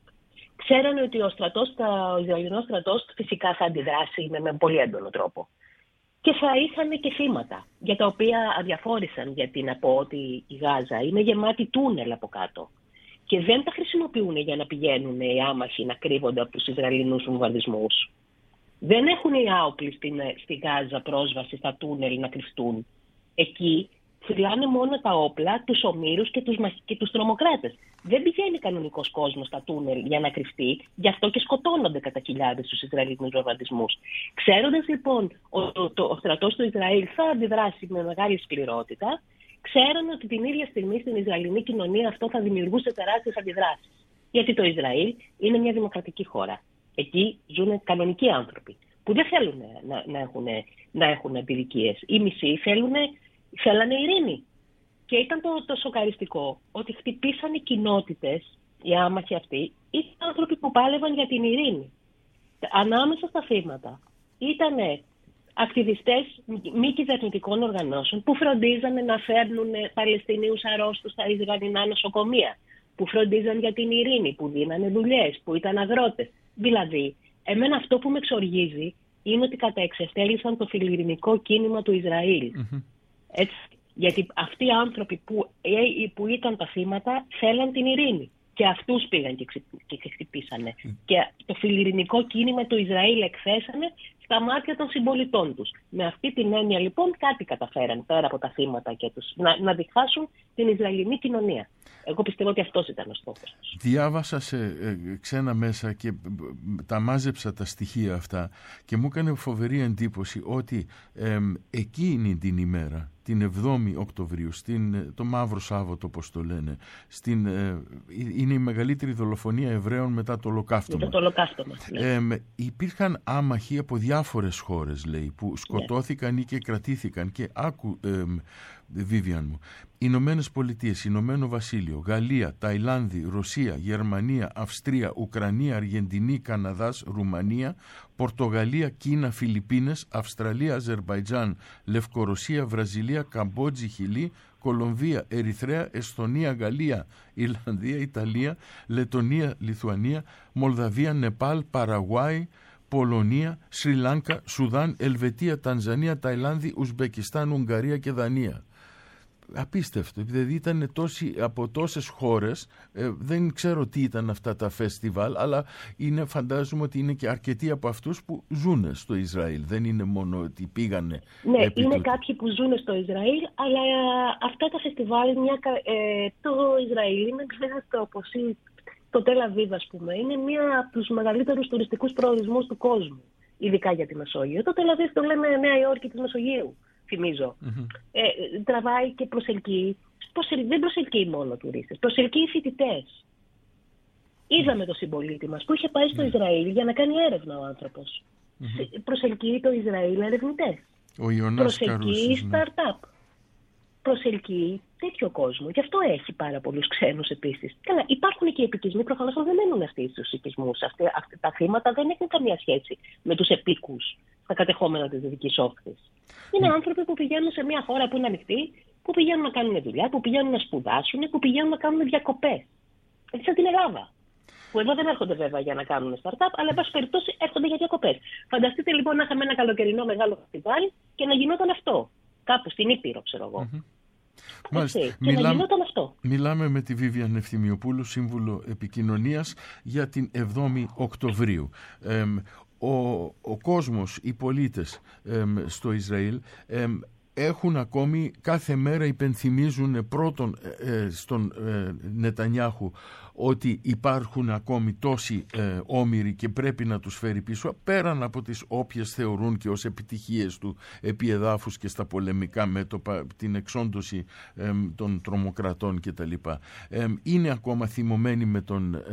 Ξέρανε ότι ο στρατός, ο Ισραηλινός στρατός φυσικά θα αντιδράσει με, με πολύ έντονο τρόπο. Και θα είχαν και θύματα, για τα οποία αδιαφόρησαν, γιατί να πω ότι η Γάζα είναι γεμάτη τούνελ από κάτω. Και δεν τα χρησιμοποιούν για να πηγαίνουν οι άμαχοι να κρύβονται από τους Ισραηλινούς βομβαρδισμούς. Δεν έχουν οι άοπλοι στην, στη Γάζα πρόσβαση στα τούνελ να κρυφτούν. Εκεί φυλάνε μόνο τα όπλα, τους ομήρους και τους, και τους τρομοκράτες. Δεν πηγαίνει κανονικός κόσμος στα τούνελ για να κρυφτεί, γι' αυτό και σκοτώνονται κατά χιλιάδες στους Ισραηλινούς βομβαρδισμούς. Ξέροντας λοιπόν ότι ο, ο στρατός του Ισραήλ θα αντιδράσει με μεγάλη σκληρότητα, ξέραν ότι την ίδια στιγμή στην Ισραηλινή κοινωνία αυτό θα δημιουργούσε τεράστιες αντιδράσεις. Γιατί το Ισραήλ είναι μια δημοκρατική χώρα. Εκεί ζουν κανονικοί άνθρωποι που δεν θέλουν να, να έχουν, να έχουν επιδικίες. Οι μισοί θέλουν, θέλανε ειρήνη. Και ήταν το, το σοκαριστικό ότι χτυπήσαν οι κοινότητες, οι άμαχοι αυτοί, ήταν άνθρωποι που πάλευαν για την ειρήνη. Ανάμεσα στα θύματα ήταν ακτιβιστές μη κυβερνητικών οργανώσεων που φροντίζανε να φέρνουν Παλαιστινίους αρρώστους στα Ισραηλινά νοσοκομεία, που φροντίζαν για την ειρήνη, που δίνανε δουλειές, που ήταν αγρότες. Δηλαδή, εμένα αυτό που με εξοργίζει είναι ότι καταεξευτέλισαν το φιλιρηνικό κίνημα του Ισραήλ. Mm-hmm. Έτσι, γιατί αυτοί οι άνθρωποι που, που ήταν τα θύματα θέλαν την ειρήνη. Και αυτούς πήγαν και, ξε, και χτυπήσανε. Mm. Και το φιλιρηνικό κίνημα του Ισραήλ εκθέσανε στα μάτια των συμπολιτών τους. Με αυτή την έννοια λοιπόν κάτι καταφέραν πέρα από τα θύματα και τους, να, να διχάσουν την Ισραηλινή κοινωνία. Εγώ πιστεύω ότι αυτός ήταν ο στόχος. Διάβασα σε ε, ξένα μέσα και τα μάζεψα τα στοιχεία αυτά και μου έκανε φοβερή εντύπωση ότι ε, εκείνη την ημέρα, την εβδόμη Οκτωβρίου, στην, το Μαύρο Σάββατο όπως το λένε, στην, ε, είναι η μεγαλύτερη δολοφονία Εβραίων μετά το Ολοκαύτωμα. Μετά το Ολοκαύτωμα. Ναι. Ε, υπήρχαν άμαχοι από διάφορες χώρες, λέει, που σκοτώθηκαν ναι. ή και κρατήθηκαν και άκου, ε, Βίβιαν μου, Ηνωμένες Πολιτείες, Ηνωμένο Βασίλειο, Γαλλία, Ταϊλάνδη, Ρωσία, Γερμανία, Αυστρία, Ουκρανία, Αργεντινή, Καναδάς, Ρουμανία, Πορτογαλία, Κίνα, Φιλιππίνες, Αυστραλία, Αζερμπαϊτζάν, Λευκορωσία, Βραζιλία, Καμπότζη, Χιλή, Κολομβία, Ερυθρέα, Εσθονία, Γαλλία, Ιρλανδία, Ιταλία, Λετονία, Λιθουανία, Μολδαβία, Νεπάλ, Παραγουάη, Πολωνία, Σρι Λάνκα, Σουδάν, Ελβετία, Τανζανία, Ταϊλάνδη, Ουσμπεκιστάν, Ουγγαρία και Δανία. απίστευτο, δηλαδή ήταν τόσοι, από τόσες χώρες, ε, δεν ξέρω τι ήταν αυτά τα φεστιβάλ, αλλά είναι, φαντάζομαι ότι είναι και αρκετοί από αυτούς που ζουν στο Ισραήλ, δεν είναι μόνο ότι πήγανε. Ναι, επί είναι του... κάποιοι που ζουν στο Ισραήλ, αλλά αυτά τα φεστιβάλ, μια, ε, το Ισραήλ είναι ξέρω όπως το Τελ Αβίβ, ας πούμε, είναι μία από τους μεγαλύτερους τουριστικούς προορισμούς του κόσμου, ειδικά για τη Μεσόγειο. Το Τελ Αβίβ το λέμε Νέα Υόρκη της Μεσογείου, θυμίζω. Mm-hmm. Ε, τραβάει και προσελκύει, προσελ, δεν προσελκύει μόνο τουρίστες, προσελκύει φοιτητές. Είδαμε το συμπολίτη μας που είχε πάει στο Ισραήλ για να κάνει έρευνα ο άνθρωπος. Mm-hmm. Προσελκύει το Ισραήλ ερευνητές. Προσελκύει startup. Προσελκύει τέτοιο κόσμο. Γι' αυτό έχει πάρα πολλούς ξένους επίσης. Καλά, υπάρχουν και οι επικισμοί, προφανώς δεν μένουν αυτοί στους οικισμούς. Αυτοί, αυτοί, τα θύματα δεν έχουν καμία σχέση με τους επίκους στα κατεχόμενα της Δυτικής Όχθης. Είναι mm. άνθρωποι που πηγαίνουν σε μια χώρα που είναι ανοιχτή, που πηγαίνουν να κάνουν δουλειά, που πηγαίνουν να σπουδάσουν, που πηγαίνουν να κάνουν διακοπές. Έτσι σαν την Ελλάδα. Που εδώ δεν έρχονται βέβαια για να κάνουν startup, αλλά εν πάση περιπτώσει έρχονται για διακοπές. Φανταστείτε λοιπόν να είχαμε ένα καλοκαιρινό μεγάλο φεστιβάλ και να γινόταν αυτό. Κάπου στην Ήπειρο, ξέρω εγώ. Mm-hmm. Μάλιστα. Έτσι, Μιλάμε, αυτό. μιλάμε με τη Βίβιαν Ευθυμιοπούλου, Σύμβουλο Επικοινωνίας, για την εβδόμη Οκτωβρίου. Ε, ο, ο κόσμος, οι πολίτες ε, στο Ισραήλ ε, έχουν ακόμη, κάθε μέρα υπενθυμίζουν πρώτον ε, στον ε, Νετανιάχου ότι υπάρχουν ακόμη τόσοι ε, όμηροι και πρέπει να τους φέρει πίσω, πέραν από τις όποιες θεωρούν και ως επιτυχίες του επί εδάφους και στα πολεμικά μέτωπα, την εξόντωση ε, των τρομοκρατών κτλ. Ε, είναι ακόμα θυμωμένοι με τον, ε,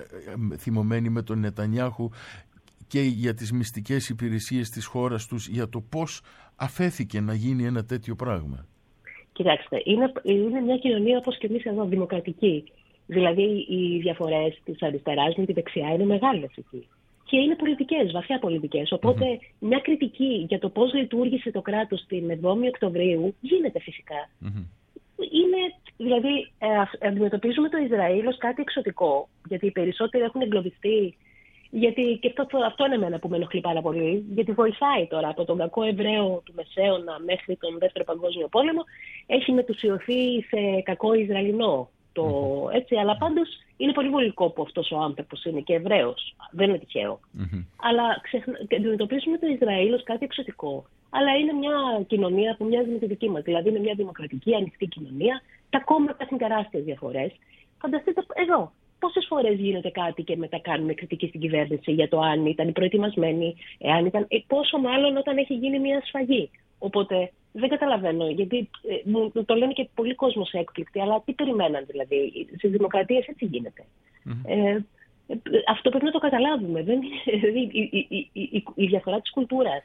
ε, θυμωμένοι με τον Νετανιάχου και για τις μυστικές υπηρεσίες της χώρας τους, για το πώς αφέθηκε να γίνει ένα τέτοιο πράγμα. Κοιτάξτε, είναι, είναι μια κοινωνία όπως και εμείς εδώ, δημοκρατική. Δηλαδή οι διαφορές της αριστεράς με τη δεξιά είναι μεγάλες εκεί. Και είναι πολιτικές, βαθιά πολιτικές. Οπότε mm-hmm. μια κριτική για το πώς λειτουργήσε το κράτος την εβδόμη Οκτωβρίου γίνεται φυσικά. Mm-hmm. Είναι, δηλαδή, ε, αντιμετωπίζουμε το Ισραήλ ως κάτι εξωτικό, γιατί οι περισσότεροι έχουν εγκλωβιστεί. Γιατί και αυτό, αυτό είναι εμένα που με ενοχλεί πάρα πολύ, γιατί βοηθάει τώρα από τον κακό Εβραίο του Μεσαίωνα μέχρι τον Δεύτερο Παγκόσμιο Πόλεμο, έχει μετουσιωθεί σε κακό Ισραηλινό. Το, έτσι, αλλά πάντως είναι πολύ βολικό που αυτός ο άνθρωπος είναι και Εβραίος. Δεν είναι τυχαίο. Mm-hmm. Αλλά ξεχνα... αντιμετωπίζουμε το Ισραήλ ως κάτι εξωτικό. Αλλά είναι μια κοινωνία που μοιάζει με τη δική μας. Δηλαδή είναι μια δημοκρατική, ανοιχτή κοινωνία. Τα κόμματα έχουν τεράστιες διαφορές. Φανταστείτε εδώ. Πόσες φορές γίνεται κάτι και μετά κάνουμε κριτική στην κυβέρνηση για το αν ήταν προετοιμασμένοι, εάν ήταν, ε, πόσο μάλλον όταν έχει γίνει μια σφαγή. Οπότε δεν καταλαβαίνω, γιατί ε, μου το λένε και πολλοί κόσμος έκπληκτοι, αλλά τι περιμέναν δηλαδή, στις δημοκρατίες έτσι γίνεται. Mm-hmm. Ε, ε, αυτό πρέπει να το καταλάβουμε. Δεν, η, η, η, η, η διαφορά της κουλτούρας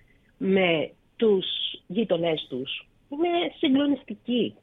με τους γείτονές τους είναι συγκλονιστική.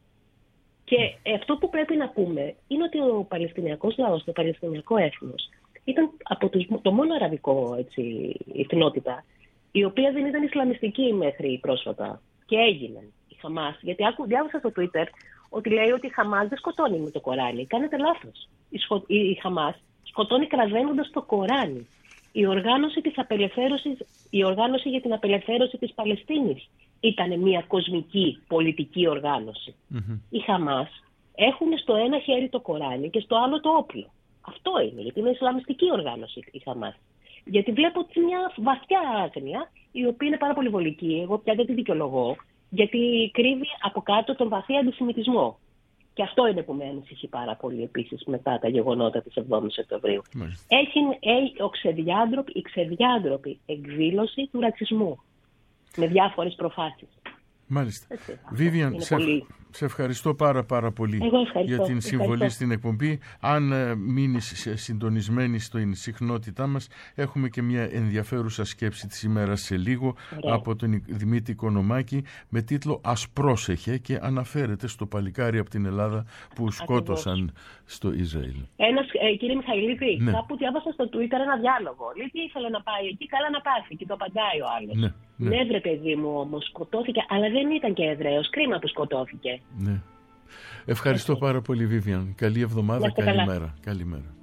Και αυτό που πρέπει να πούμε είναι ότι ο Παλαιστινιακός λαός, το Παλαιστινιακό έθνος, ήταν από τους, το μόνο αραβικό έτσι, εθνότητα, η οποία δεν ήταν ισλαμιστική μέχρι πρόσφατα. Και έγινε η Χαμάς. Γιατί άκου, διάβασα στο Twitter ότι λέει ότι η Χαμάς δεν σκοτώνει με το Κοράνι. Κάνετε λάθος. Η, σκο, η, η Χαμάς σκοτώνει κραδένοντας το Κοράνι. Η οργάνωση, της απελευθέρωσης, η οργάνωση για την απελευθέρωση της Παλαιστίνης ήταν μια κοσμική πολιτική οργάνωση. Mm-hmm. Οι Χαμάς έχουν στο ένα χέρι το Κοράνι και στο άλλο το όπλο. Αυτό είναι, γιατί είναι ισλαμιστική οργάνωση η Χαμάς. Γιατί βλέπω ότι είναι μια βαθιά άγνοια, η οποία είναι πάρα πολύ βολική. Εγώ πια δεν τη δικαιολογώ, γιατί κρύβει από κάτω τον βαθύ αντισημιτισμό. Και αυτό είναι που με ανησυχεί πάρα πολύ επίσης μετά τα γεγονότα της εβδόμης Οκτωβρίου. Mm-hmm. Έχει ο ξεδιάντροπη, η ξεδιάντροπη εκδήλωση του ρατσισμού. Με διάφορες προφάσεις. Μάλιστα. Βίβιαν, σε, πολύ... σε ευχαριστώ πάρα πάρα πολύ για την συμβολή ευχαριστώ. στην εκπομπή. Αν ε, μείνεις συντονισμένη στην συχνότητά μας, έχουμε και μια ενδιαφέρουσα σκέψη της ημέρας σε λίγο. Ωραία. Από τον Δημήτρη Κονομάκη με τίτλο «Ας πρόσεχε», και αναφέρεται στο παλικάρι από την Ελλάδα που σκότωσαν Ακριβώς. στο Ισραήλ. Ένας, ε, κύριε Μιχαηλίδη, ναι. κάπου διάβασα στο Twitter ένα διάλογο. Λέει τι ήθελε να πάει εκεί, καλά να πάθει, και το απαντάει ο άλλος. Ναι. Ναι. ναι, βρε παιδί μου, όμως σκοτώθηκε, αλλά δεν ήταν και Εβραίος. Κρίμα που σκοτώθηκε. Ναι. Ευχαριστώ Έτσι. πάρα πολύ, Βίβιαν. Καλή εβδομάδα, καλημέρα. Καλημέρα.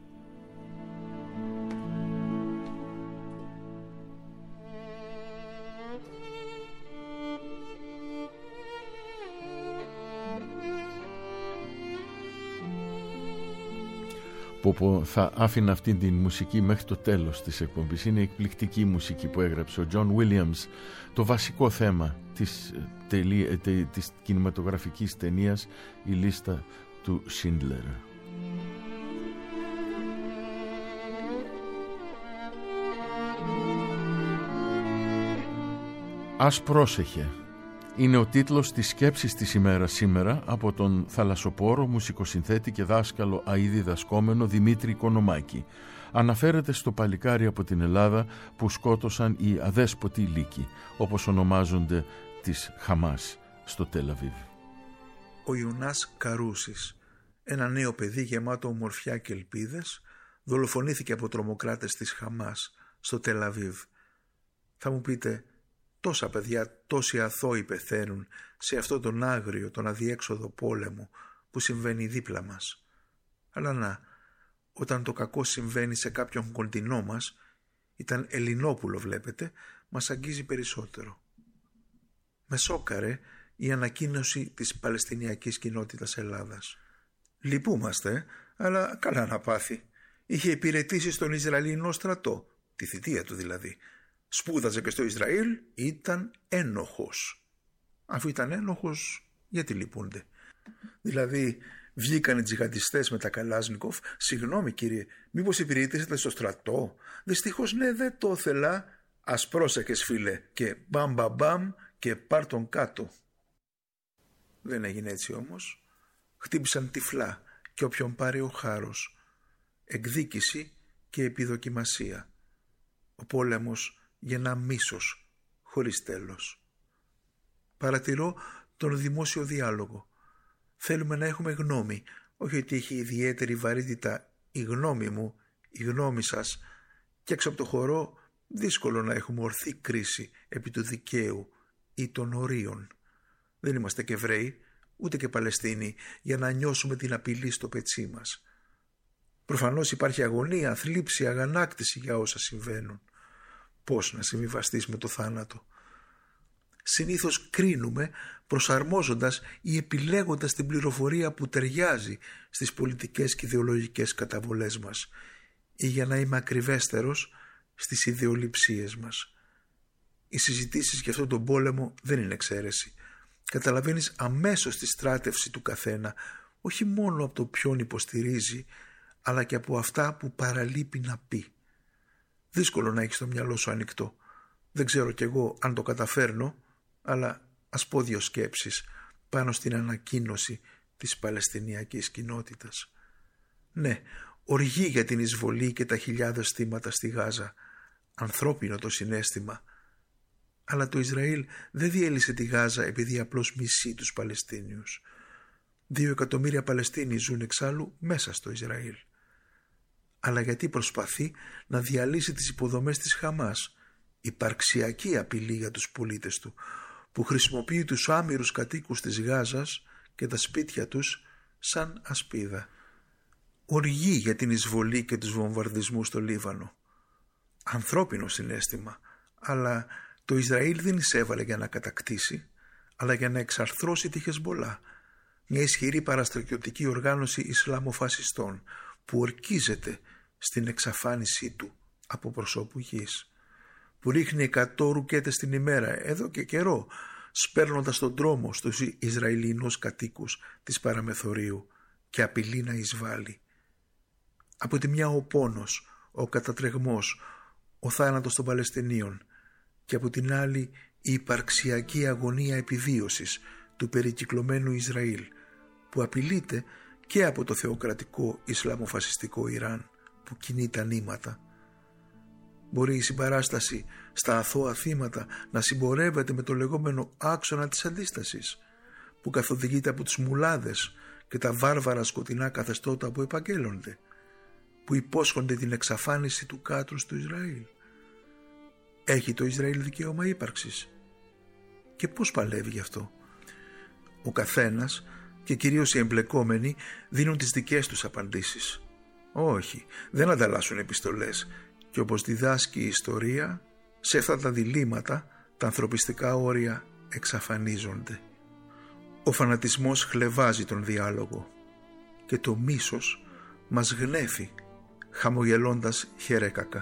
Πω, πω, θα άφηνα αυτή την μουσική μέχρι το τέλος της εκπομπής. Είναι εκπληκτική μουσική που έγραψε ο John Williams, το βασικό θέμα της, τελεί, τε, της κινηματογραφικής ταινίας, η λίστα του Schindler. Ας πρόσεχε είναι ο τίτλος της σκέψης της ημέρας σήμερα από τον θαλασσοπόρο, μουσικοσυνθέτη και δάσκαλο αεί διδασκόμενο Δημήτρη Οικονομάκη. Αναφέρεται στο παλικάρι από την Ελλάδα που σκότωσαν οι αδέσποτοι λύκοι, όπως ονομάζονται της Χαμάς στο Τελ Αβίβ. Ο Ιουνάς Καρούσης, ένα νέο παιδί γεμάτο ομορφιά και ελπίδες, δολοφονήθηκε από τρομοκράτες της Χαμάς στο Τελ Αβίβ. Θα μου πείτε, τόσα παιδιά, τόσοι αθώοι πεθαίνουν σε αυτό τον άγριο, τον αδιέξοδο πόλεμο που συμβαίνει δίπλα μας. Αλλά να, όταν το κακό συμβαίνει σε κάποιον κοντινό μας, ήταν Ελληνόπουλο βλέπετε, μας αγγίζει περισσότερο. Με σόκαρε η ανακοίνωση της Παλαιστινιακής Κοινότητας Ελλάδας. Λυπούμαστε, αλλά καλά να πάθει. Είχε υπηρετήσει στον Ισραηλινό στρατό, τη θητεία του δηλαδή. Σπούδαζε και στο Ισραήλ, ήταν ένοχος. Αφού ήταν ένοχος, γιατί λυπούνται? Δηλαδή, βγήκαν οι τζιχαντιστές με τα Καλάζνικοφ. Συγγνώμη κύριε, μήπως υπηρετήσετε στο στρατό? Δυστυχώς ναι, δεν το ήθελα. Ας πρόσεχες φίλε, και μπαμ μπαμ μπαμ και πάρ τον κάτω. Δεν έγινε έτσι όμως. Χτύπησαν τυφλά και όποιον πάρει ο χάρος. Εκδίκηση και επιδοκιμασία. Ο πόλεμος γεννά μίσος χωρίς τέλος. Παρατηρώ τον δημόσιο διάλογο. Θέλουμε να έχουμε γνώμη, όχι ότι έχει ιδιαίτερη βαρύτητα η γνώμη μου, η γνώμη σας, και έξω από το χορό δύσκολο να έχουμε ορθή κρίση επί του δικαίου ή των ορίων. Δεν είμαστε και Εβραίοι, ούτε και Παλαιστίνοι, για να νιώσουμε την απειλή στο πετσί μας. Προφανώς υπάρχει αγωνία, θλίψη, αγανάκτηση για όσα συμβαίνουν. Πώς να συμβιβαστείς με το θάνατο? Συνήθως κρίνουμε προσαρμόζοντας ή επιλέγοντας την πληροφορία που ταιριάζει στις πολιτικές και ιδεολογικές καταβολές μας, ή για να είμαι ακριβέστερος, στις ιδεολειψίες μας. Οι συζητήσεις για αυτόν τον πόλεμο δεν είναι εξαίρεση. Καταλαβαίνεις αμέσως τη στράτευση του καθένα, όχι μόνο από το ποιον υποστηρίζει, αλλά και από αυτά που παραλείπει να πει. Δύσκολο να έχεις το μυαλό σου ανοιχτό. Δεν ξέρω κι εγώ αν το καταφέρνω, αλλά ας πω δύο σκέψεις πάνω στην ανακοίνωση της Παλαιστινιακής Κοινότητας. Ναι, οργή για την εισβολή και τα χιλιάδες θύματα στη Γάζα. Ανθρώπινο το συναίσθημα. Αλλά το Ισραήλ δεν διέλυσε τη Γάζα επειδή απλώς μισεί τους Παλαιστίνιους. Δύο εκατομμύρια Παλαιστίνοι ζουν εξάλλου μέσα στο Ισραήλ. Αλλά γιατί προσπαθεί να διαλύσει τις υποδομές της Χαμάς, υπαρξιακή απειλή για τους πολίτες του, που χρησιμοποιεί τους άμυρους κατοίκους της Γάζας και τα σπίτια τους σαν ασπίδα. Οργή για την εισβολή και τους βομβαρδισμούς στο Λίβανο. Ανθρώπινο συναίσθημα, αλλά το Ισραήλ δεν εισέβαλε για να κατακτήσει, αλλά για να εξαρθρώσει τη Χεσμολά, μια ισχυρή παραστρατιωτική οργάνωση Ισλαμοφασιστών που ορκίζεται στην εξαφάνισή του από προσώπου γης, που ρίχνει εκατό ρουκέτες την ημέρα εδώ και καιρό, σπέρνοντας τον δρόμο στους Ισραηλινούς κατοίκους της παραμεθορίου και απειλεί να εισβάλλει. Από τη μια ο πόνος, ο κατατρεγμός, ο θάνατος των Παλαιστινίων, και από την άλλη η υπαρξιακή αγωνία επιβίωσης του περικυκλωμένου Ισραήλ, που απειλείται και από το θεοκρατικό Ισλαμοφασιστικό Ιράν που κινεί τα νήματα. Μπορεί η συμπαράσταση στα αθώα θύματα να συμπορεύεται με το λεγόμενο άξονα της αντίστασης, που καθοδηγείται από τους μουλάδες και τα βάρβαρα σκοτεινά καθεστώτα που επαγγέλλονται, που υπόσχονται την εξαφάνιση του κάτρους του Ισραήλ. Έχει το Ισραήλ δικαίωμα ύπαρξης? Και πώς παλεύει γι' αυτό? Ο καθένας, και κυρίως οι εμπλεκόμενοι, δίνουν τις δικές τους απαντήσεις. Όχι, δεν ανταλλάσσουν επιστολές, και όπως διδάσκει η ιστορία, σε αυτά τα διλήμματα τα ανθρωπιστικά όρια εξαφανίζονται. Ο φανατισμός χλευάζει τον διάλογο και το μίσος μας γνέφει χαμογελώντας χερέκακα.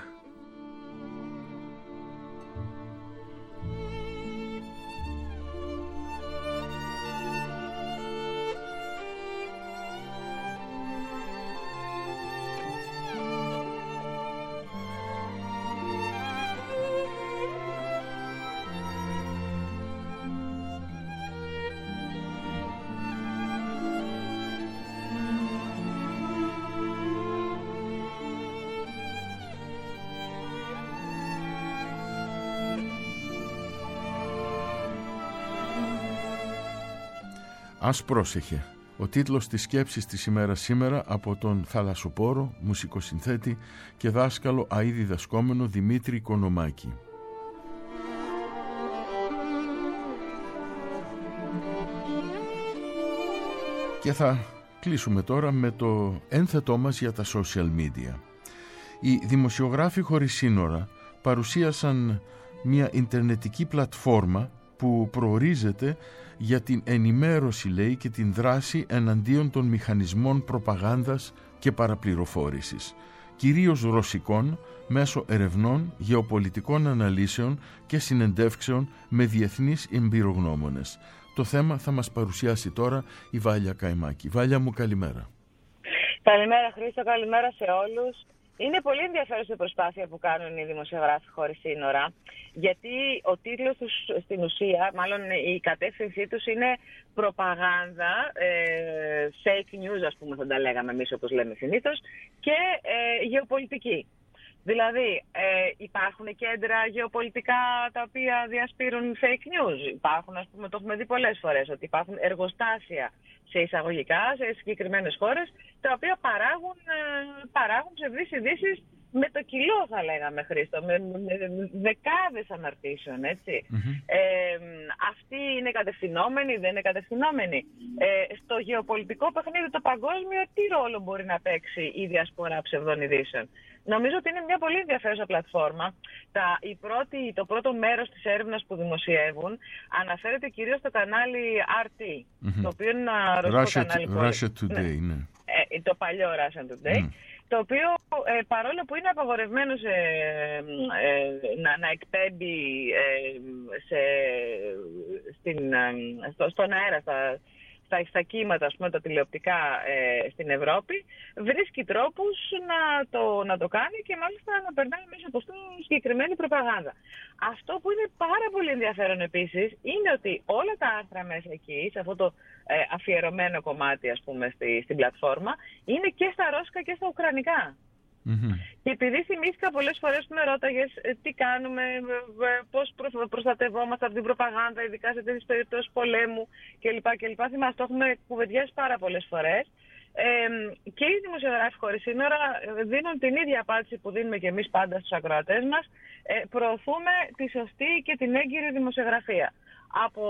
Ας πρόσεχε. Ο τίτλος της σκέψης της ημέρας σήμερα από τον θαλασσοπόρο, μουσικοσυνθέτη και δάσκαλο αεί διδασκόμενο Δημήτρη Οικονομάκη. Και θα κλείσουμε τώρα με το ένθετό μας για τα social media. Οι δημοσιογράφοι χωρίς σύνορα παρουσίασαν μια ιντερνετική πλατφόρμα που προορίζεται για την ενημέρωση, λέει, και την δράση εναντίον των μηχανισμών προπαγάνδας και παραπληροφόρησης, κυρίως ρωσικών, μέσω ερευνών, γεωπολιτικών αναλύσεων και συνεντεύξεων με διεθνείς εμπειρογνώμονες. Το θέμα θα μας παρουσιάσει τώρα η Βάλια Καϊμάκη. Βάλια μου, καλημέρα. Καλημέρα Χρήστο, καλημέρα σε όλους. Είναι πολύ ενδιαφέρουσα η προσπάθεια που κάνουν οι δημοσιογράφοι χωρίς σύνορα, γιατί ο τίτλος τους στην ουσία, μάλλον η κατεύθυνσή τους είναι προπαγάνδα, ε, fake news ας πούμε θα τα λέγαμε εμείς όπως λέμε συνήθως, και ε, γεωπολιτική. Δηλαδή ε, υπάρχουν κέντρα γεωπολιτικά τα οποία διασπείρουν fake news. Υπάρχουν, ας πούμε, το έχουμε δει πολλές φορές, ότι υπάρχουν εργοστάσια σε εισαγωγικά, σε συγκεκριμένες χώρες, τα οποία παράγουν, ε, παράγουν ψευδείς ειδήσεις με το κιλό, θα λέγαμε, Χρήστο, με, με, με δεκάδες αναρτήσεων, έτσι. Mm-hmm. Ε, αυτοί είναι κατευθυνόμενοι, δεν είναι κατευθυνόμενοι. Ε, στο γεωπολιτικό παιχνίδι το παγκόσμιο, τι ρόλο μπορεί να παίξει η διασπορά ψευδών ειδήσεων? Νομίζω ότι είναι μια πολύ ενδιαφέρουσα πλατφόρμα. Τα, η πρώτη, το πρώτο μέρος της έρευνας που δημοσιεύουν αναφέρεται κυρίως στο κανάλι αρ τι, mm-hmm. το οποίο είναι ένα ρωσικό κανάλι. Russia Today, ναι. ναι. Ε, το παλιό Russia Today. Mm. Το οποίο ε, παρόλο που είναι απαγορευμένο σε, ε, να, να εκπέμπει ε, σε, στην, ε, στο, στον αέρα, στα, στα, στα κύματα, ας πούμε, τα τηλεοπτικά ε, στην Ευρώπη, βρίσκει τρόπους να το, να το κάνει και μάλιστα να περνάει μέσα από αυτό συγκεκριμένη προπαγάνδα. Αυτό που είναι πάρα πολύ ενδιαφέρον επίσης είναι ότι όλα τα άρθρα μέσα εκεί, σε αυτό το ε, αφιερωμένο κομμάτι, ας πούμε, στη, στην πλατφόρμα, είναι και στα ρώσικα και στα ουκρανικά. Mm-hmm. Και επειδή θυμήθηκα πολλές φορές που με ρώταγες ε, τι κάνουμε, ε, πώς προ, προστατευόμαστε από την προπαγάνδα, ειδικά σε τέτοιες περιπτώσεις πολέμου κλπ. κλπ. Θυμάστε, το έχουμε κουβεντιάσει πάρα πολλές φορές. Ε, και οι δημοσιογράφοι χωρίς σύνορα δίνουν την ίδια απάντηση που δίνουμε και εμείς πάντα στους ακροατές μας. Ε, προωθούμε τη σωστή και την έγκυρη δημοσιογραφία από,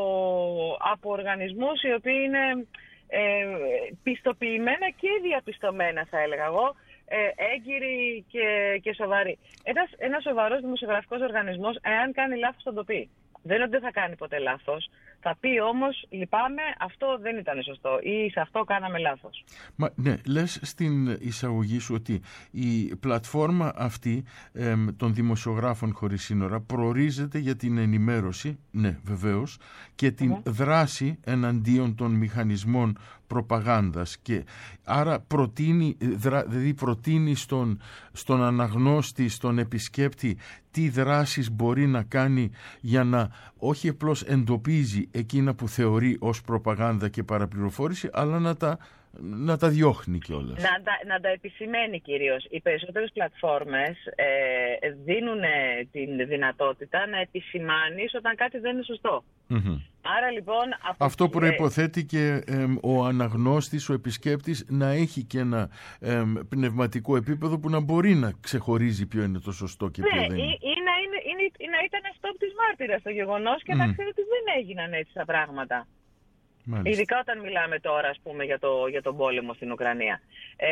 από οργανισμούς οι οποίοι είναι ε, πιστοποιημένα και διαπιστωμένα, θα έλεγα εγώ, ε, έγκυροι και, και σοβαροί. Ένας, ένας σοβαρός δημοσιογραφικός οργανισμός, εάν κάνει λάθος, θα το πει. Δεν είναι ότι δεν θα κάνει ποτέ λάθος. Θα πει όμως, λυπάμαι, αυτό δεν ήταν σωστό ή σε αυτό κάναμε λάθος. Μα, ναι, λες στην εισαγωγή σου ότι η πλατφόρμα αυτή ε, των δημοσιογράφων χωρίς σύνορα προορίζεται για την ενημέρωση, ναι βεβαίως, και την mm-hmm. δράση εναντίον των μηχανισμών προπαγάνδας, και άρα προτείνει, δηλαδή προτείνει στον, στον αναγνώστη, στον επισκέπτη, τι δράσεις μπορεί να κάνει για να όχι απλώς εντοπίζει εκείνα που θεωρεί ως προπαγάνδα και παραπληροφόρηση, αλλά να τα, να τα διώχνει κιόλας. Να τα, να τα επισημαίνει κυρίως. Οι περισσότερες πλατφόρμες ε, δίνουν την δυνατότητα να επισημάνεις όταν κάτι δεν είναι σωστό. Mm-hmm. Άρα λοιπόν... Από... Αυτό προϋποθέτει και ε, ο αναγνώστης, ο επισκέπτης, να έχει και ένα ε, πνευματικό επίπεδο που να μπορεί να ξεχωρίζει ποιο είναι το σωστό και ναι, ποιο δεν είναι. Ή, ή, να, είναι, είναι, ή να ήταν stop της μάρτυρας το γεγονός και mm. να ξέρει ότι δεν έγιναν έτσι τα πράγματα. Μάλιστα. Ειδικά όταν μιλάμε τώρα, ας πούμε, για, το, για τον πόλεμο στην Ουκρανία. Ε,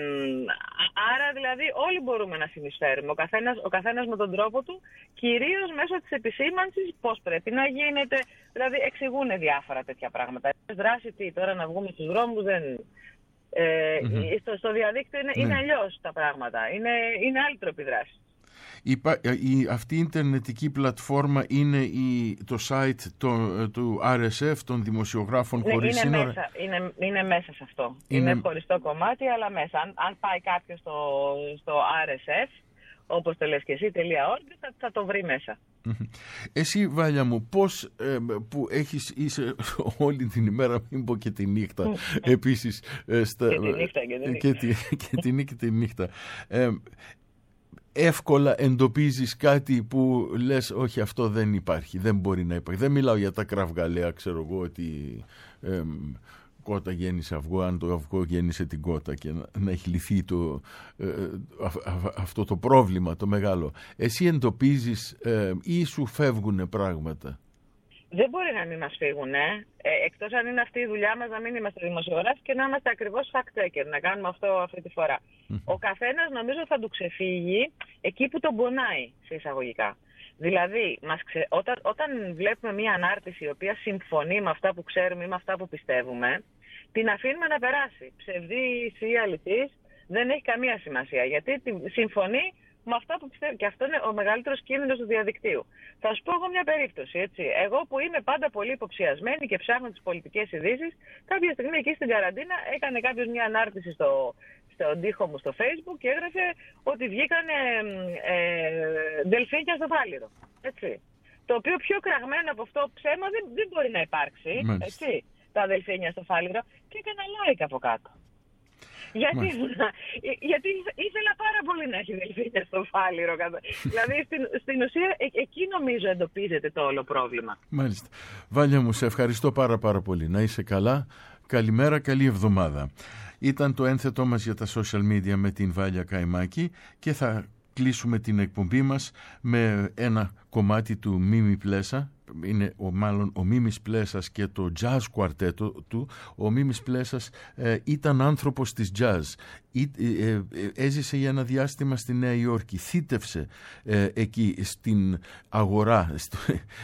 άρα δηλαδή όλοι μπορούμε να συνεισφέρουμε, ο καθένας, ο καθένας με τον τρόπο του, κυρίως μέσω της επισήμανσης πώς πρέπει να γίνεται. Δηλαδή εξηγούν διάφορα τέτοια πράγματα. Δράση τι, τώρα να βγούμε στους δρόμους δεν... Ε, Mm-hmm. στο, στο διαδίκτυο είναι, Ναι. είναι αλλιώς τα πράγματα. Είναι, είναι άλλη τρόπη δράση. Η, η, αυτή η ιντερνετική πλατφόρμα είναι η, το site το, του αρ ες εφ, των δημοσιογράφων Ναι, χωρίς είναι σύνορα. μέσα, είναι, είναι μέσα σε αυτό. Είναι... είναι χωριστό κομμάτι, αλλά μέσα. Αν, αν πάει κάποιος στο, στο αρ ες εφ, όπως το λες και εσύ, .org, θα, θα το βρει μέσα. Εσύ, Βάλια μου, πώς ε, που έχεις, είσαι όλη την ημέρα, μην πω και τη νύχτα, επίσης. Ε, στα, και τη νύχτα και τη νύχτα. Και τη, και τη, και τη νύχτα. Ε, εύκολα εντοπίζεις κάτι που λες όχι, αυτό δεν υπάρχει, δεν μπορεί να υπάρχει. Δεν μιλάω για τα κραυγαλαία, ξέρω εγώ, ότι ε, κότα γέννησε αυγό, αν το αυγό γέννησε την κότα, και να, να έχει λυθεί το, ε, α, α, αυτό το πρόβλημα το μεγάλο. Εσύ εντοπίζεις ε, ή σου φεύγουνε πράγματα? Δεν μπορεί να μην μας φύγουν, ε. ε. Εκτός αν είναι αυτή η δουλειά μας να μην είμαστε δημοσιογράφοι και να είμαστε ακριβώς fact-checker, να κάνουμε αυτό αυτή τη φορά. Mm. Ο καθένας νομίζω θα του ξεφύγει εκεί που τον πονάει, σε εισαγωγικά. Δηλαδή, μας ξε... όταν, όταν βλέπουμε μια ανάρτηση η οποία συμφωνεί με αυτά που ξέρουμε ή με αυτά που πιστεύουμε, την αφήνουμε να περάσει. Ψευδής ή αληθής δεν έχει καμία σημασία, γιατί συμφωνεί με αυτά που πιστεύω. Και αυτό είναι ο μεγαλύτερος κίνδυνος του διαδικτύου. Θα σου πω εγώ μια περίπτωση, έτσι. Εγώ που είμαι πάντα πολύ υποψιασμένη και ψάχνω τις πολιτικές ειδήσεις, κάποια στιγμή εκεί στην καραντίνα έκανε κάποιος μια ανάρτηση στο, στον τοίχο μου στο Facebook και έγραφε ότι βγήκαν ε, ε, δελφίνια στο Φάληρο. Έτσι. Το οποίο πιο κραγμένο από αυτό ψέμα δεν, δεν μπορεί να υπάρξει. Έτσι, τα δελφίνια στο Φάληρο. Και έκανα like από κάτω. Γιατί, γιατί ήθελα πάρα πολύ να έχει δελφίνια στο Φάληρο. Δηλαδή στην, στην ουσία ε, εκεί νομίζω εντοπίζεται το όλο πρόβλημα. Μάλιστα. Βάλια μου, σε ευχαριστώ πάρα πάρα πολύ. Να είσαι καλά. Καλημέρα, καλή εβδομάδα. Ήταν το ένθετό μας για τα social media με την Βάλια Καϊμάκη και θα κλείσουμε την εκπομπή μας με ένα κομμάτι του Μίμη Πλέσα. Είναι ο, μάλλον ο Μίμης Πλέσας και το jazz κουαρτέτο του. Ο Μίμης Πλέσας ε, ήταν άνθρωπος της jazz. Ε, ε, ε, έζησε για ένα διάστημα στη Νέα Υόρκη. Θύτευσε ε, εκεί στην αγορά, στο,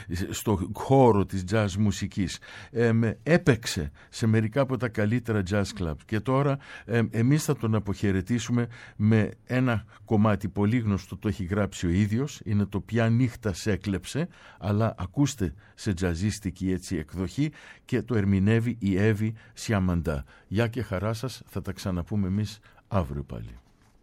στο χώρο της jazz μουσικής. Ε, με, έπαιξε σε μερικά από τα καλύτερα jazz clubs. Και τώρα ε, εμείς θα τον αποχαιρετήσουμε με ένα κομμάτι πολύ γνωστό, το έχει γράψει ο ίδιος. Είναι το «Ποια νύχτα σε έκλεψε», αλλά ακούστε σε τζαζίστικη έτσι εκδοχή, και το ερμηνεύει η Εύη Σιαμαντά. Γεια και χαρά σας, θα τα ξαναπούμε εμείς αύριο πάλι.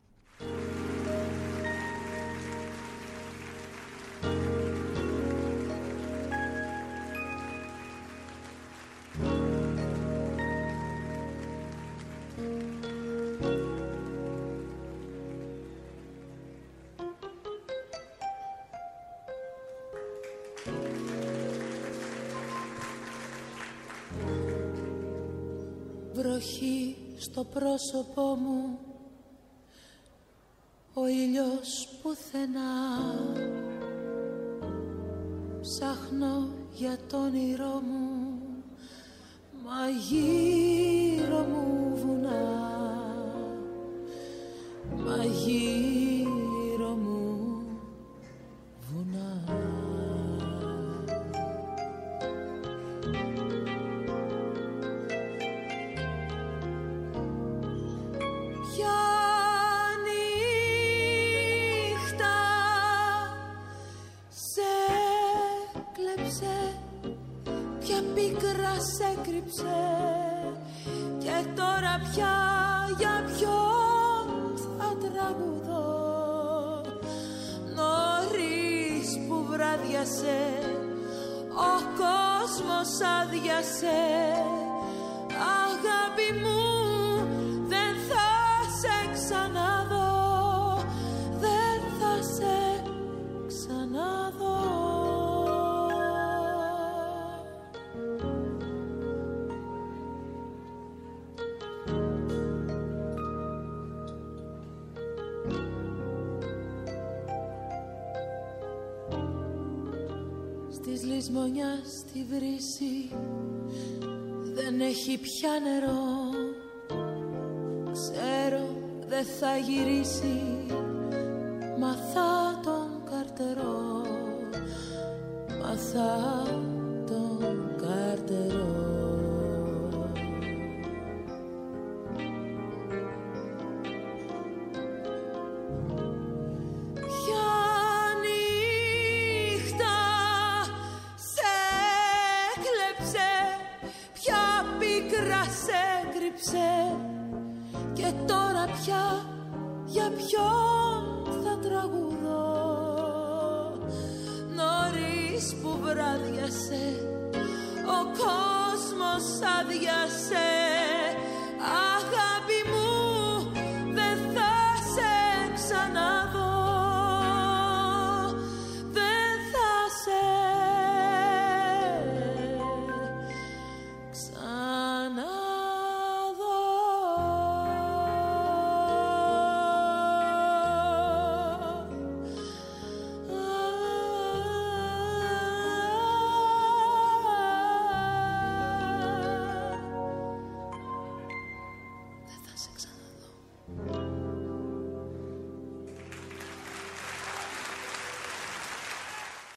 Βροχή στο πρόσωπό μου, ο ήλιος πουθενά. Ψάχνω για το όνειρό μου, μα γύρω μου βουνά. Μα γύρω μου βουνά. Και τώρα πια για ποιον θα τραγουδώ. Νωρίς που βράδιασε, ο κόσμος άδειασε. Αγάπη μου, δεν θα σε ξαναδώ. Δεν θα σε ξαναδώ. Της λησμονιάς στη βρύση δεν έχει πια νερό. Ξέρω δεν θα γυρίσει, μα θα τον καρτερώ. Μα θα τον καρτερώ. Και τώρα πια για ποιον θα τραγουδώ? Νωρίς που βράδιασε, ο κόσμος άδειασε.